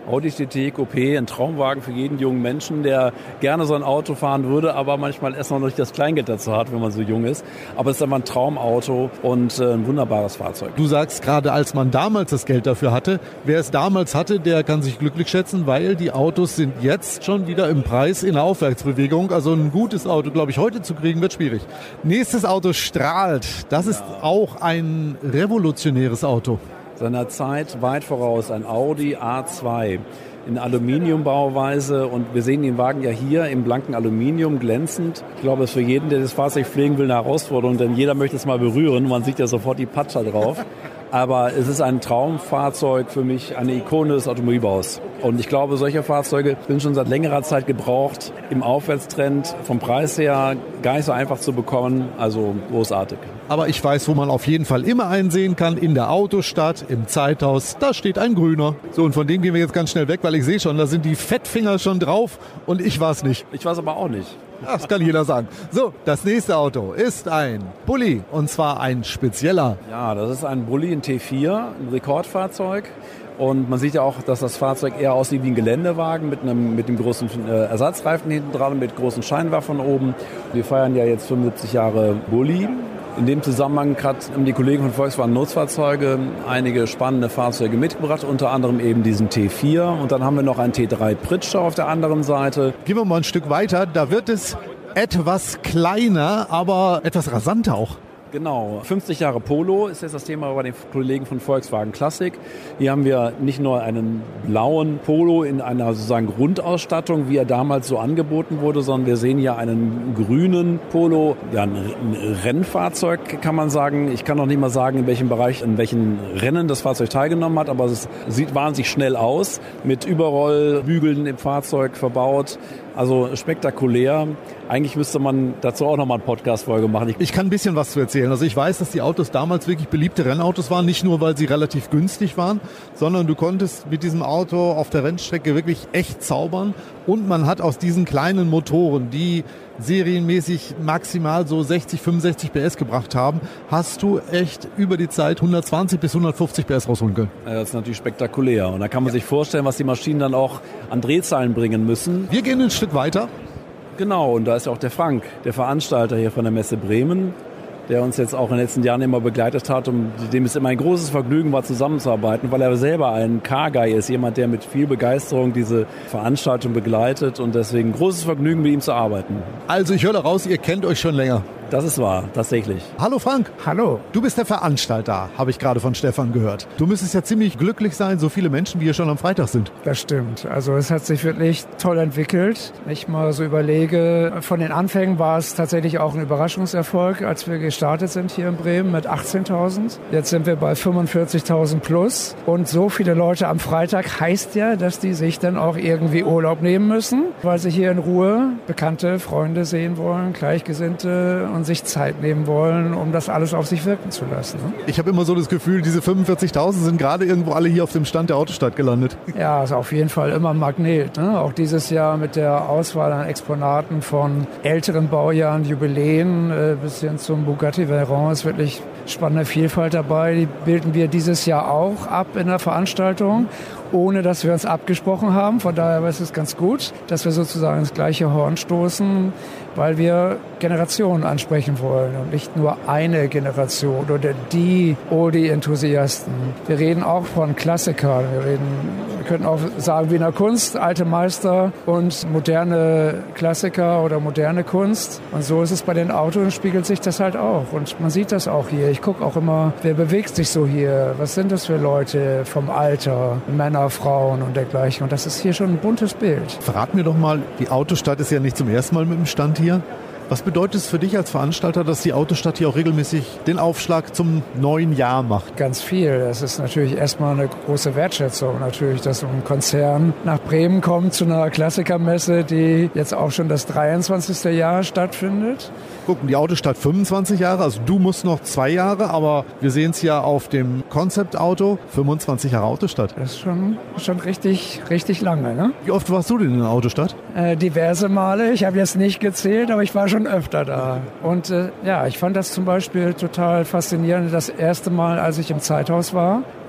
[SPEAKER 3] Audi TT Coupé, ein Traumwagen für jeden jungen Menschen, der gerne so ein Auto fahren würde, aber manchmal erst noch nicht das Kleingeld dazu hat, wenn man so jung ist. Aber es ist einfach ein Traumauto und ein wunderbares Fahrzeug.
[SPEAKER 2] Du sagst gerade, als man damals das Geld dafür hatte, wer es damals hatte, der kann sich glücklich schätzen, weil die Autos sind jetzt schon wieder im Preis in der Aufwärtsbewegung. Also ein gutes Auto, glaube ich, heute zu kriegen, wird schwierig. Nächstes Auto strahlt. Das ist auch ein revolutionäres Auto.
[SPEAKER 3] Seiner Zeit weit voraus, ein Audi A2 in Aluminiumbauweise, und wir sehen den Wagen ja hier im blanken Aluminium glänzend. Ich glaube, es ist für jeden, der das Fahrzeug pflegen will, eine Herausforderung, denn jeder möchte es mal berühren. Man sieht ja sofort die Patscher drauf. Aber es ist ein Traumfahrzeug für mich, eine Ikone des Automobilbaus. Und ich glaube, solche Fahrzeuge sind schon seit längerer Zeit gebraucht, im Aufwärtstrend, vom Preis her gar nicht so einfach zu bekommen, also großartig.
[SPEAKER 2] Aber ich weiß, wo man auf jeden Fall immer einen sehen kann, in der Autostadt, im Zeithaus, da steht ein grüner. So, und von dem gehen wir jetzt ganz schnell weg, weil ich sehe schon, da sind die Fettfinger schon drauf und ich war es nicht.
[SPEAKER 3] Ich war es aber auch nicht.
[SPEAKER 2] Das kann jeder sagen. So, das nächste Auto ist ein Bulli, und zwar ein spezieller.
[SPEAKER 3] Ja, das ist ein Bulli, ein T4, ein Rekordfahrzeug. Und man sieht ja auch, dass das Fahrzeug eher aussieht wie ein Geländewagen mit dem großen Ersatzreifen hinten dran, mit großen Scheinwerfern oben. Wir feiern ja jetzt 75 Jahre Bulli. In dem Zusammenhang haben die Kollegen von Volkswagen Nutzfahrzeuge einige spannende Fahrzeuge mitgebracht, unter anderem eben diesen T4. Und dann haben wir noch einen T3 Pritscher auf der anderen Seite.
[SPEAKER 2] Gehen wir mal ein Stück weiter, da wird es etwas kleiner, aber etwas rasanter auch.
[SPEAKER 3] Genau, 50 Jahre Polo ist jetzt das Thema bei den Kollegen von Volkswagen Classic. Hier haben wir nicht nur einen blauen Polo in einer sozusagen Grundausstattung, wie er damals so angeboten wurde, sondern wir sehen hier einen grünen Polo, ja, ein Rennfahrzeug kann man sagen. Ich kann noch nicht mal sagen, in welchem Bereich, in welchen Rennen das Fahrzeug teilgenommen hat, aber es sieht wahnsinnig schnell aus, mit Überrollbügeln im Fahrzeug verbaut. Also spektakulär. Eigentlich müsste man dazu auch nochmal eine Podcast-Folge machen.
[SPEAKER 2] Ich kann ein bisschen was zu erzählen. Also ich weiß, dass die Autos damals wirklich beliebte Rennautos waren. Nicht nur, weil sie relativ günstig waren, sondern du konntest mit diesem Auto auf der Rennstrecke wirklich echt zaubern. Und man hat aus diesen kleinen Motoren, die serienmäßig maximal so 60, 65 PS gebracht haben, hast du echt über die Zeit 120 bis 150 PS rausholen können.
[SPEAKER 3] Das ist natürlich spektakulär. Und da kann man sich vorstellen, was die Maschinen dann auch an Drehzahlen bringen müssen.
[SPEAKER 2] Wir gehen ein Stück weiter.
[SPEAKER 3] Genau, und da ist ja auch der Frank, der Veranstalter hier von der Messe Bremen, der uns jetzt auch in den letzten Jahren immer begleitet hat und dem es immer ein großes Vergnügen war, zusammenzuarbeiten, weil er selber ein Car-Guy ist, jemand, der mit viel Begeisterung diese Veranstaltung begleitet, und deswegen großes Vergnügen, mit ihm zu arbeiten.
[SPEAKER 2] Also ich höre daraus, ihr kennt euch schon länger.
[SPEAKER 3] Das ist wahr, tatsächlich.
[SPEAKER 2] Hallo Frank.
[SPEAKER 4] Hallo.
[SPEAKER 2] Du bist der Veranstalter, habe ich gerade von Stefan gehört. Du müsstest ja ziemlich glücklich sein, so viele Menschen wie hier schon am Freitag sind.
[SPEAKER 4] Das stimmt. Also es hat sich wirklich toll entwickelt. Wenn ich mal so überlege, von den Anfängen war es tatsächlich auch ein Überraschungserfolg, als wir gestartet sind hier in Bremen mit 18.000. Jetzt sind wir bei 45.000 plus. Und so viele Leute am Freitag heißt ja, dass die sich dann auch irgendwie Urlaub nehmen müssen, weil sie hier in Ruhe Bekannte, Freunde sehen wollen, Gleichgesinnte, und sich Zeit nehmen wollen, um das alles auf sich wirken zu lassen.
[SPEAKER 2] Ich habe immer so das Gefühl, diese 45.000 sind gerade irgendwo alle hier auf dem Stand der Autostadt gelandet.
[SPEAKER 4] Ja, ist auf jeden Fall immer ein Magnet. Ne? Auch dieses Jahr mit der Auswahl an Exponaten von älteren Baujahren, Jubiläen bis hin zum Bugatti Veyron ist wirklich spannende Vielfalt dabei. Die bilden wir dieses Jahr auch ab in der Veranstaltung, ohne dass wir uns abgesprochen haben. Von daher ist es ganz gut, dass wir sozusagen ins gleiche Horn stoßen, weil wir Generationen ansprechen wollen und nicht nur eine Generation oder die Audi-Enthusiasten. Wir reden auch von Klassikern. Wir können auch sagen, Wiener Kunst, alte Meister und moderne Klassiker oder moderne Kunst. Und so ist es bei den Autos, spiegelt sich das halt auch. Und man sieht das auch hier. Ich gucke auch immer, wer bewegt sich so hier? Was sind das für Leute vom Alter? Männer, Frauen und dergleichen. Und das ist hier schon ein buntes Bild.
[SPEAKER 2] Verrat mir doch mal, die Autostadt ist ja nicht zum ersten Mal mit dem Stand hier. Was bedeutet es für dich als Veranstalter, dass die Autostadt hier auch regelmäßig den Aufschlag zum neuen Jahr macht?
[SPEAKER 4] Ganz viel. Das ist natürlich erstmal eine große Wertschätzung. Natürlich, dass ein Konzern nach Bremen kommt zu einer Klassikermesse, die jetzt auch schon das 23. Jahr stattfindet.
[SPEAKER 2] Gucken, die Autostadt 25 Jahre, also du musst noch 2 Jahre, aber wir sehen es ja auf dem Konzeptauto, 25 Jahre Autostadt.
[SPEAKER 4] Das ist schon richtig lange, ne?
[SPEAKER 2] Wie oft warst du denn in der Autostadt?
[SPEAKER 4] Diverse Male. Ich habe jetzt nicht gezählt, aber ich war schon öfter da. Und ich fand das zum Beispiel total faszinierend. Das erste Mal, als ich im Zeithaus war,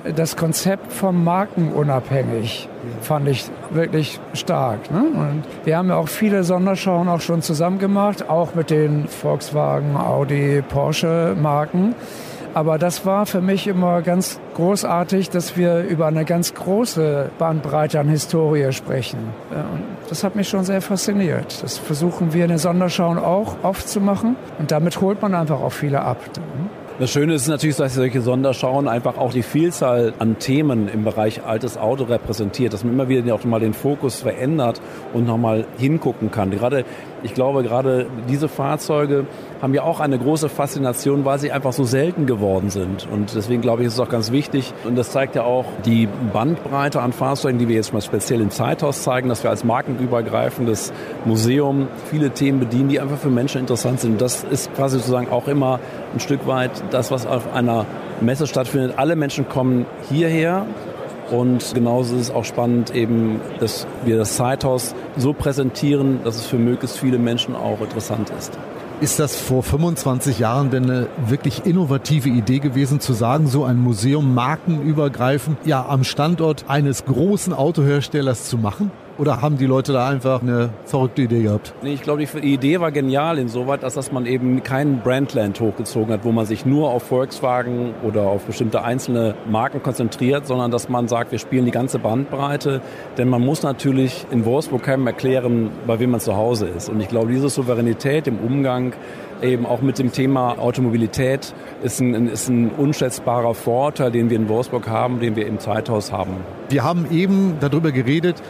[SPEAKER 4] das Konzept vom Markenunabhängig fand ich wirklich stark. Ne? Und wir haben ja auch viele Sonderschauen auch schon zusammen gemacht, auch mit den Volkswagen, Audi, Porsche Marken. Aber das war für mich immer ganz großartig, dass wir über eine ganz große Bandbreite an Historie sprechen. Und das hat mich schon sehr fasziniert. Das versuchen wir in den Sonderschauen auch oft zu machen. Und damit holt man einfach auch viele ab.
[SPEAKER 3] Das Schöne ist natürlich, dass solche Sonderschauen einfach auch die Vielzahl an Themen im Bereich altes Auto repräsentiert, dass man immer wieder auch mal den Fokus verändert und nochmal hingucken kann. Ich glaube, gerade diese Fahrzeuge haben ja auch eine große Faszination, weil sie einfach so selten geworden sind. Und deswegen glaube ich, ist es auch ganz wichtig. Und das zeigt ja auch die Bandbreite an Fahrzeugen, die wir jetzt mal speziell im Zeithaus zeigen, dass wir als markenübergreifendes Museum viele Themen bedienen, die einfach für Menschen interessant sind. Und das ist quasi sozusagen auch immer ein Stück weit das, was auf einer Messe stattfindet. Alle Menschen kommen hierher. Und genauso ist es auch spannend, eben, dass wir das Zeithaus so präsentieren, dass es für möglichst viele Menschen auch interessant ist.
[SPEAKER 2] Ist das vor 25 Jahren denn eine wirklich innovative Idee gewesen, zu sagen, so ein Museum markenübergreifend am Standort eines großen Autoherstellers zu machen? Oder haben die Leute da einfach eine verrückte Idee gehabt?
[SPEAKER 3] Nee, ich glaube, die Idee war genial insoweit, dass man eben kein Brandland hochgezogen hat, wo man sich nur auf Volkswagen oder auf bestimmte einzelne Marken konzentriert, sondern dass man sagt, wir spielen die ganze Bandbreite. Denn man muss natürlich in Wolfsburg keinem erklären, bei wem man zu Hause ist. Und ich glaube, diese Souveränität im Umgang eben auch mit dem Thema Automobilität ist ein unschätzbarer Vorteil, den wir in Wolfsburg haben, den wir im Zeithaus haben.
[SPEAKER 2] Wir haben eben darüber geredet,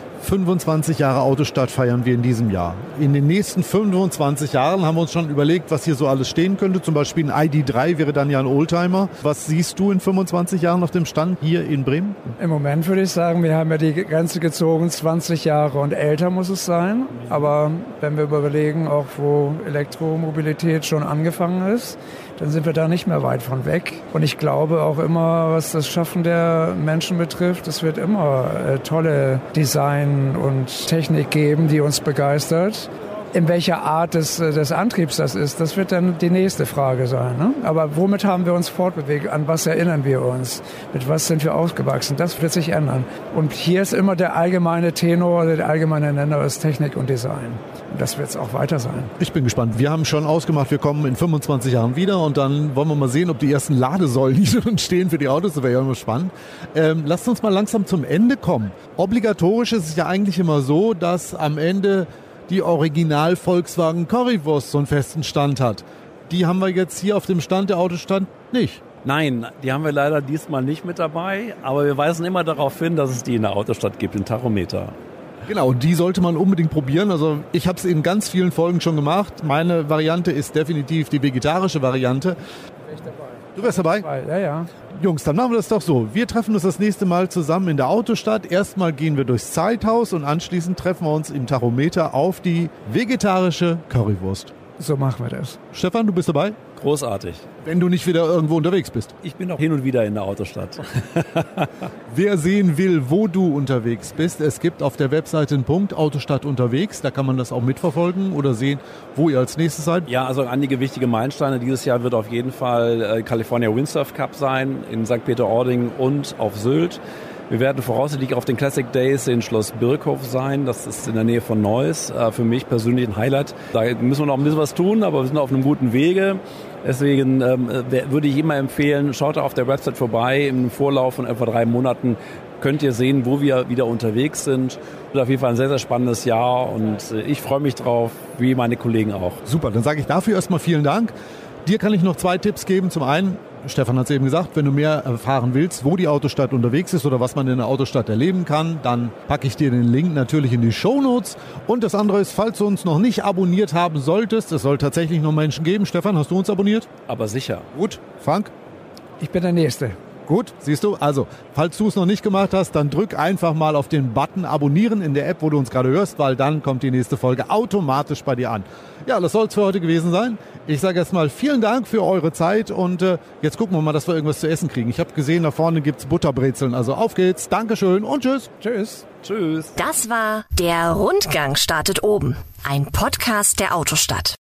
[SPEAKER 2] 25 Jahre Autostadt feiern wir in diesem Jahr. In den nächsten 25 Jahren haben wir uns schon überlegt, was hier so alles stehen könnte. Zum Beispiel ein ID.3 wäre dann ja ein Oldtimer. Was siehst du in 25 Jahren auf dem Stand hier in Bremen?
[SPEAKER 4] Im Moment würde ich sagen, wir haben ja die Grenze gezogen, 20 Jahre und älter muss es sein. Aber wenn wir überlegen, auch wo Elektromobilität schon angefangen ist, dann sind wir da nicht mehr weit von weg. Und ich glaube auch immer, was das Schaffen der Menschen betrifft, es wird immer tolle Design und Technik geben, die uns begeistert. In welcher Art des Antriebs das ist, das wird dann die nächste Frage sein. Ne? Aber womit haben wir uns fortbewegt? An was erinnern wir uns? Mit was sind wir aufgewachsen? Das wird sich ändern. Und hier ist immer der allgemeine Tenor, der allgemeine Nenner ist Technik und Design. Und das wird es auch weiter sein.
[SPEAKER 2] Ich bin gespannt. Wir haben schon ausgemacht, wir kommen in 25 Jahren wieder und dann wollen wir mal sehen, ob die ersten Ladesäulen hier schon stehen für die Autos. Das wäre ja immer spannend. Lasst uns mal langsam zum Ende kommen. Obligatorisch ist es ja eigentlich immer so, dass am Ende die Original Volkswagen Currywurst so einen festen Stand hat. Die haben wir jetzt hier auf dem Stand der Autostadt nicht.
[SPEAKER 3] Nein, die haben wir leider diesmal nicht mit dabei, aber wir weisen immer darauf hin, dass es die in der Autostadt gibt, den Tachometer.
[SPEAKER 2] Genau, die sollte man unbedingt probieren. Also ich habe es in ganz vielen Folgen schon gemacht. Meine Variante ist definitiv die vegetarische Variante. Du wärst dabei?
[SPEAKER 4] Ja.
[SPEAKER 2] Jungs, dann machen wir das doch so. Wir treffen uns das nächste Mal zusammen in der Autostadt. Erstmal gehen wir durchs Zeithaus und anschließend treffen wir uns im Tachometer auf die vegetarische Currywurst.
[SPEAKER 4] So machen wir das.
[SPEAKER 2] Stefan, du bist dabei?
[SPEAKER 3] Großartig.
[SPEAKER 2] Wenn du nicht wieder irgendwo unterwegs bist.
[SPEAKER 3] Ich bin auch hin und wieder in der Autostadt.
[SPEAKER 2] Wer sehen will, wo du unterwegs bist, es gibt auf der Webseite einen Punkt, Autostadt unterwegs. Da kann man das auch mitverfolgen oder sehen, wo ihr als nächstes seid.
[SPEAKER 3] Ja, also einige wichtige Meilensteine. Dieses Jahr wird auf jeden Fall California Windsurf Cup sein in St. Peter-Ording und auf Sylt. Wir werden voraussichtlich auf den Classic Days in Schloss Birkhof sein. Das ist in der Nähe von Neuss. Für mich persönlich ein Highlight. Da müssen wir noch ein bisschen was tun, aber wir sind auf einem guten Wege. Deswegen würde ich immer empfehlen, schaut da auf der Website vorbei. Im Vorlauf von etwa 3 Monaten könnt ihr sehen, wo wir wieder unterwegs sind. Wird auf jeden Fall ein sehr, sehr spannendes Jahr und ich freue mich drauf, wie meine Kollegen auch.
[SPEAKER 2] Super, dann sage ich dafür erstmal vielen Dank. Dir kann ich noch 2 Tipps geben. Zum einen, Stefan hat es eben gesagt, wenn du mehr erfahren willst, wo die Autostadt unterwegs ist oder was man in der Autostadt erleben kann, dann packe ich dir den Link natürlich in die Shownotes. Und das andere ist, falls du uns noch nicht abonniert haben solltest, es soll tatsächlich noch Menschen geben. Stefan, hast du uns abonniert?
[SPEAKER 3] Aber sicher.
[SPEAKER 2] Gut. Frank?
[SPEAKER 4] Ich bin der Nächste.
[SPEAKER 2] Gut, siehst du, also falls du es noch nicht gemacht hast, dann drück einfach mal auf den Button Abonnieren in der App, wo du uns gerade hörst, weil dann kommt die nächste Folge automatisch bei dir an. Ja, das soll es für heute gewesen sein. Ich sage erstmal vielen Dank für eure Zeit und jetzt gucken wir mal, dass wir irgendwas zu essen kriegen. Ich habe gesehen, da vorne gibt's Butterbrezeln, also auf geht's, Dankeschön und tschüss.
[SPEAKER 4] Tschüss.
[SPEAKER 3] Tschüss.
[SPEAKER 1] Das war Der Rundgang startet oben, ein Podcast der Autostadt.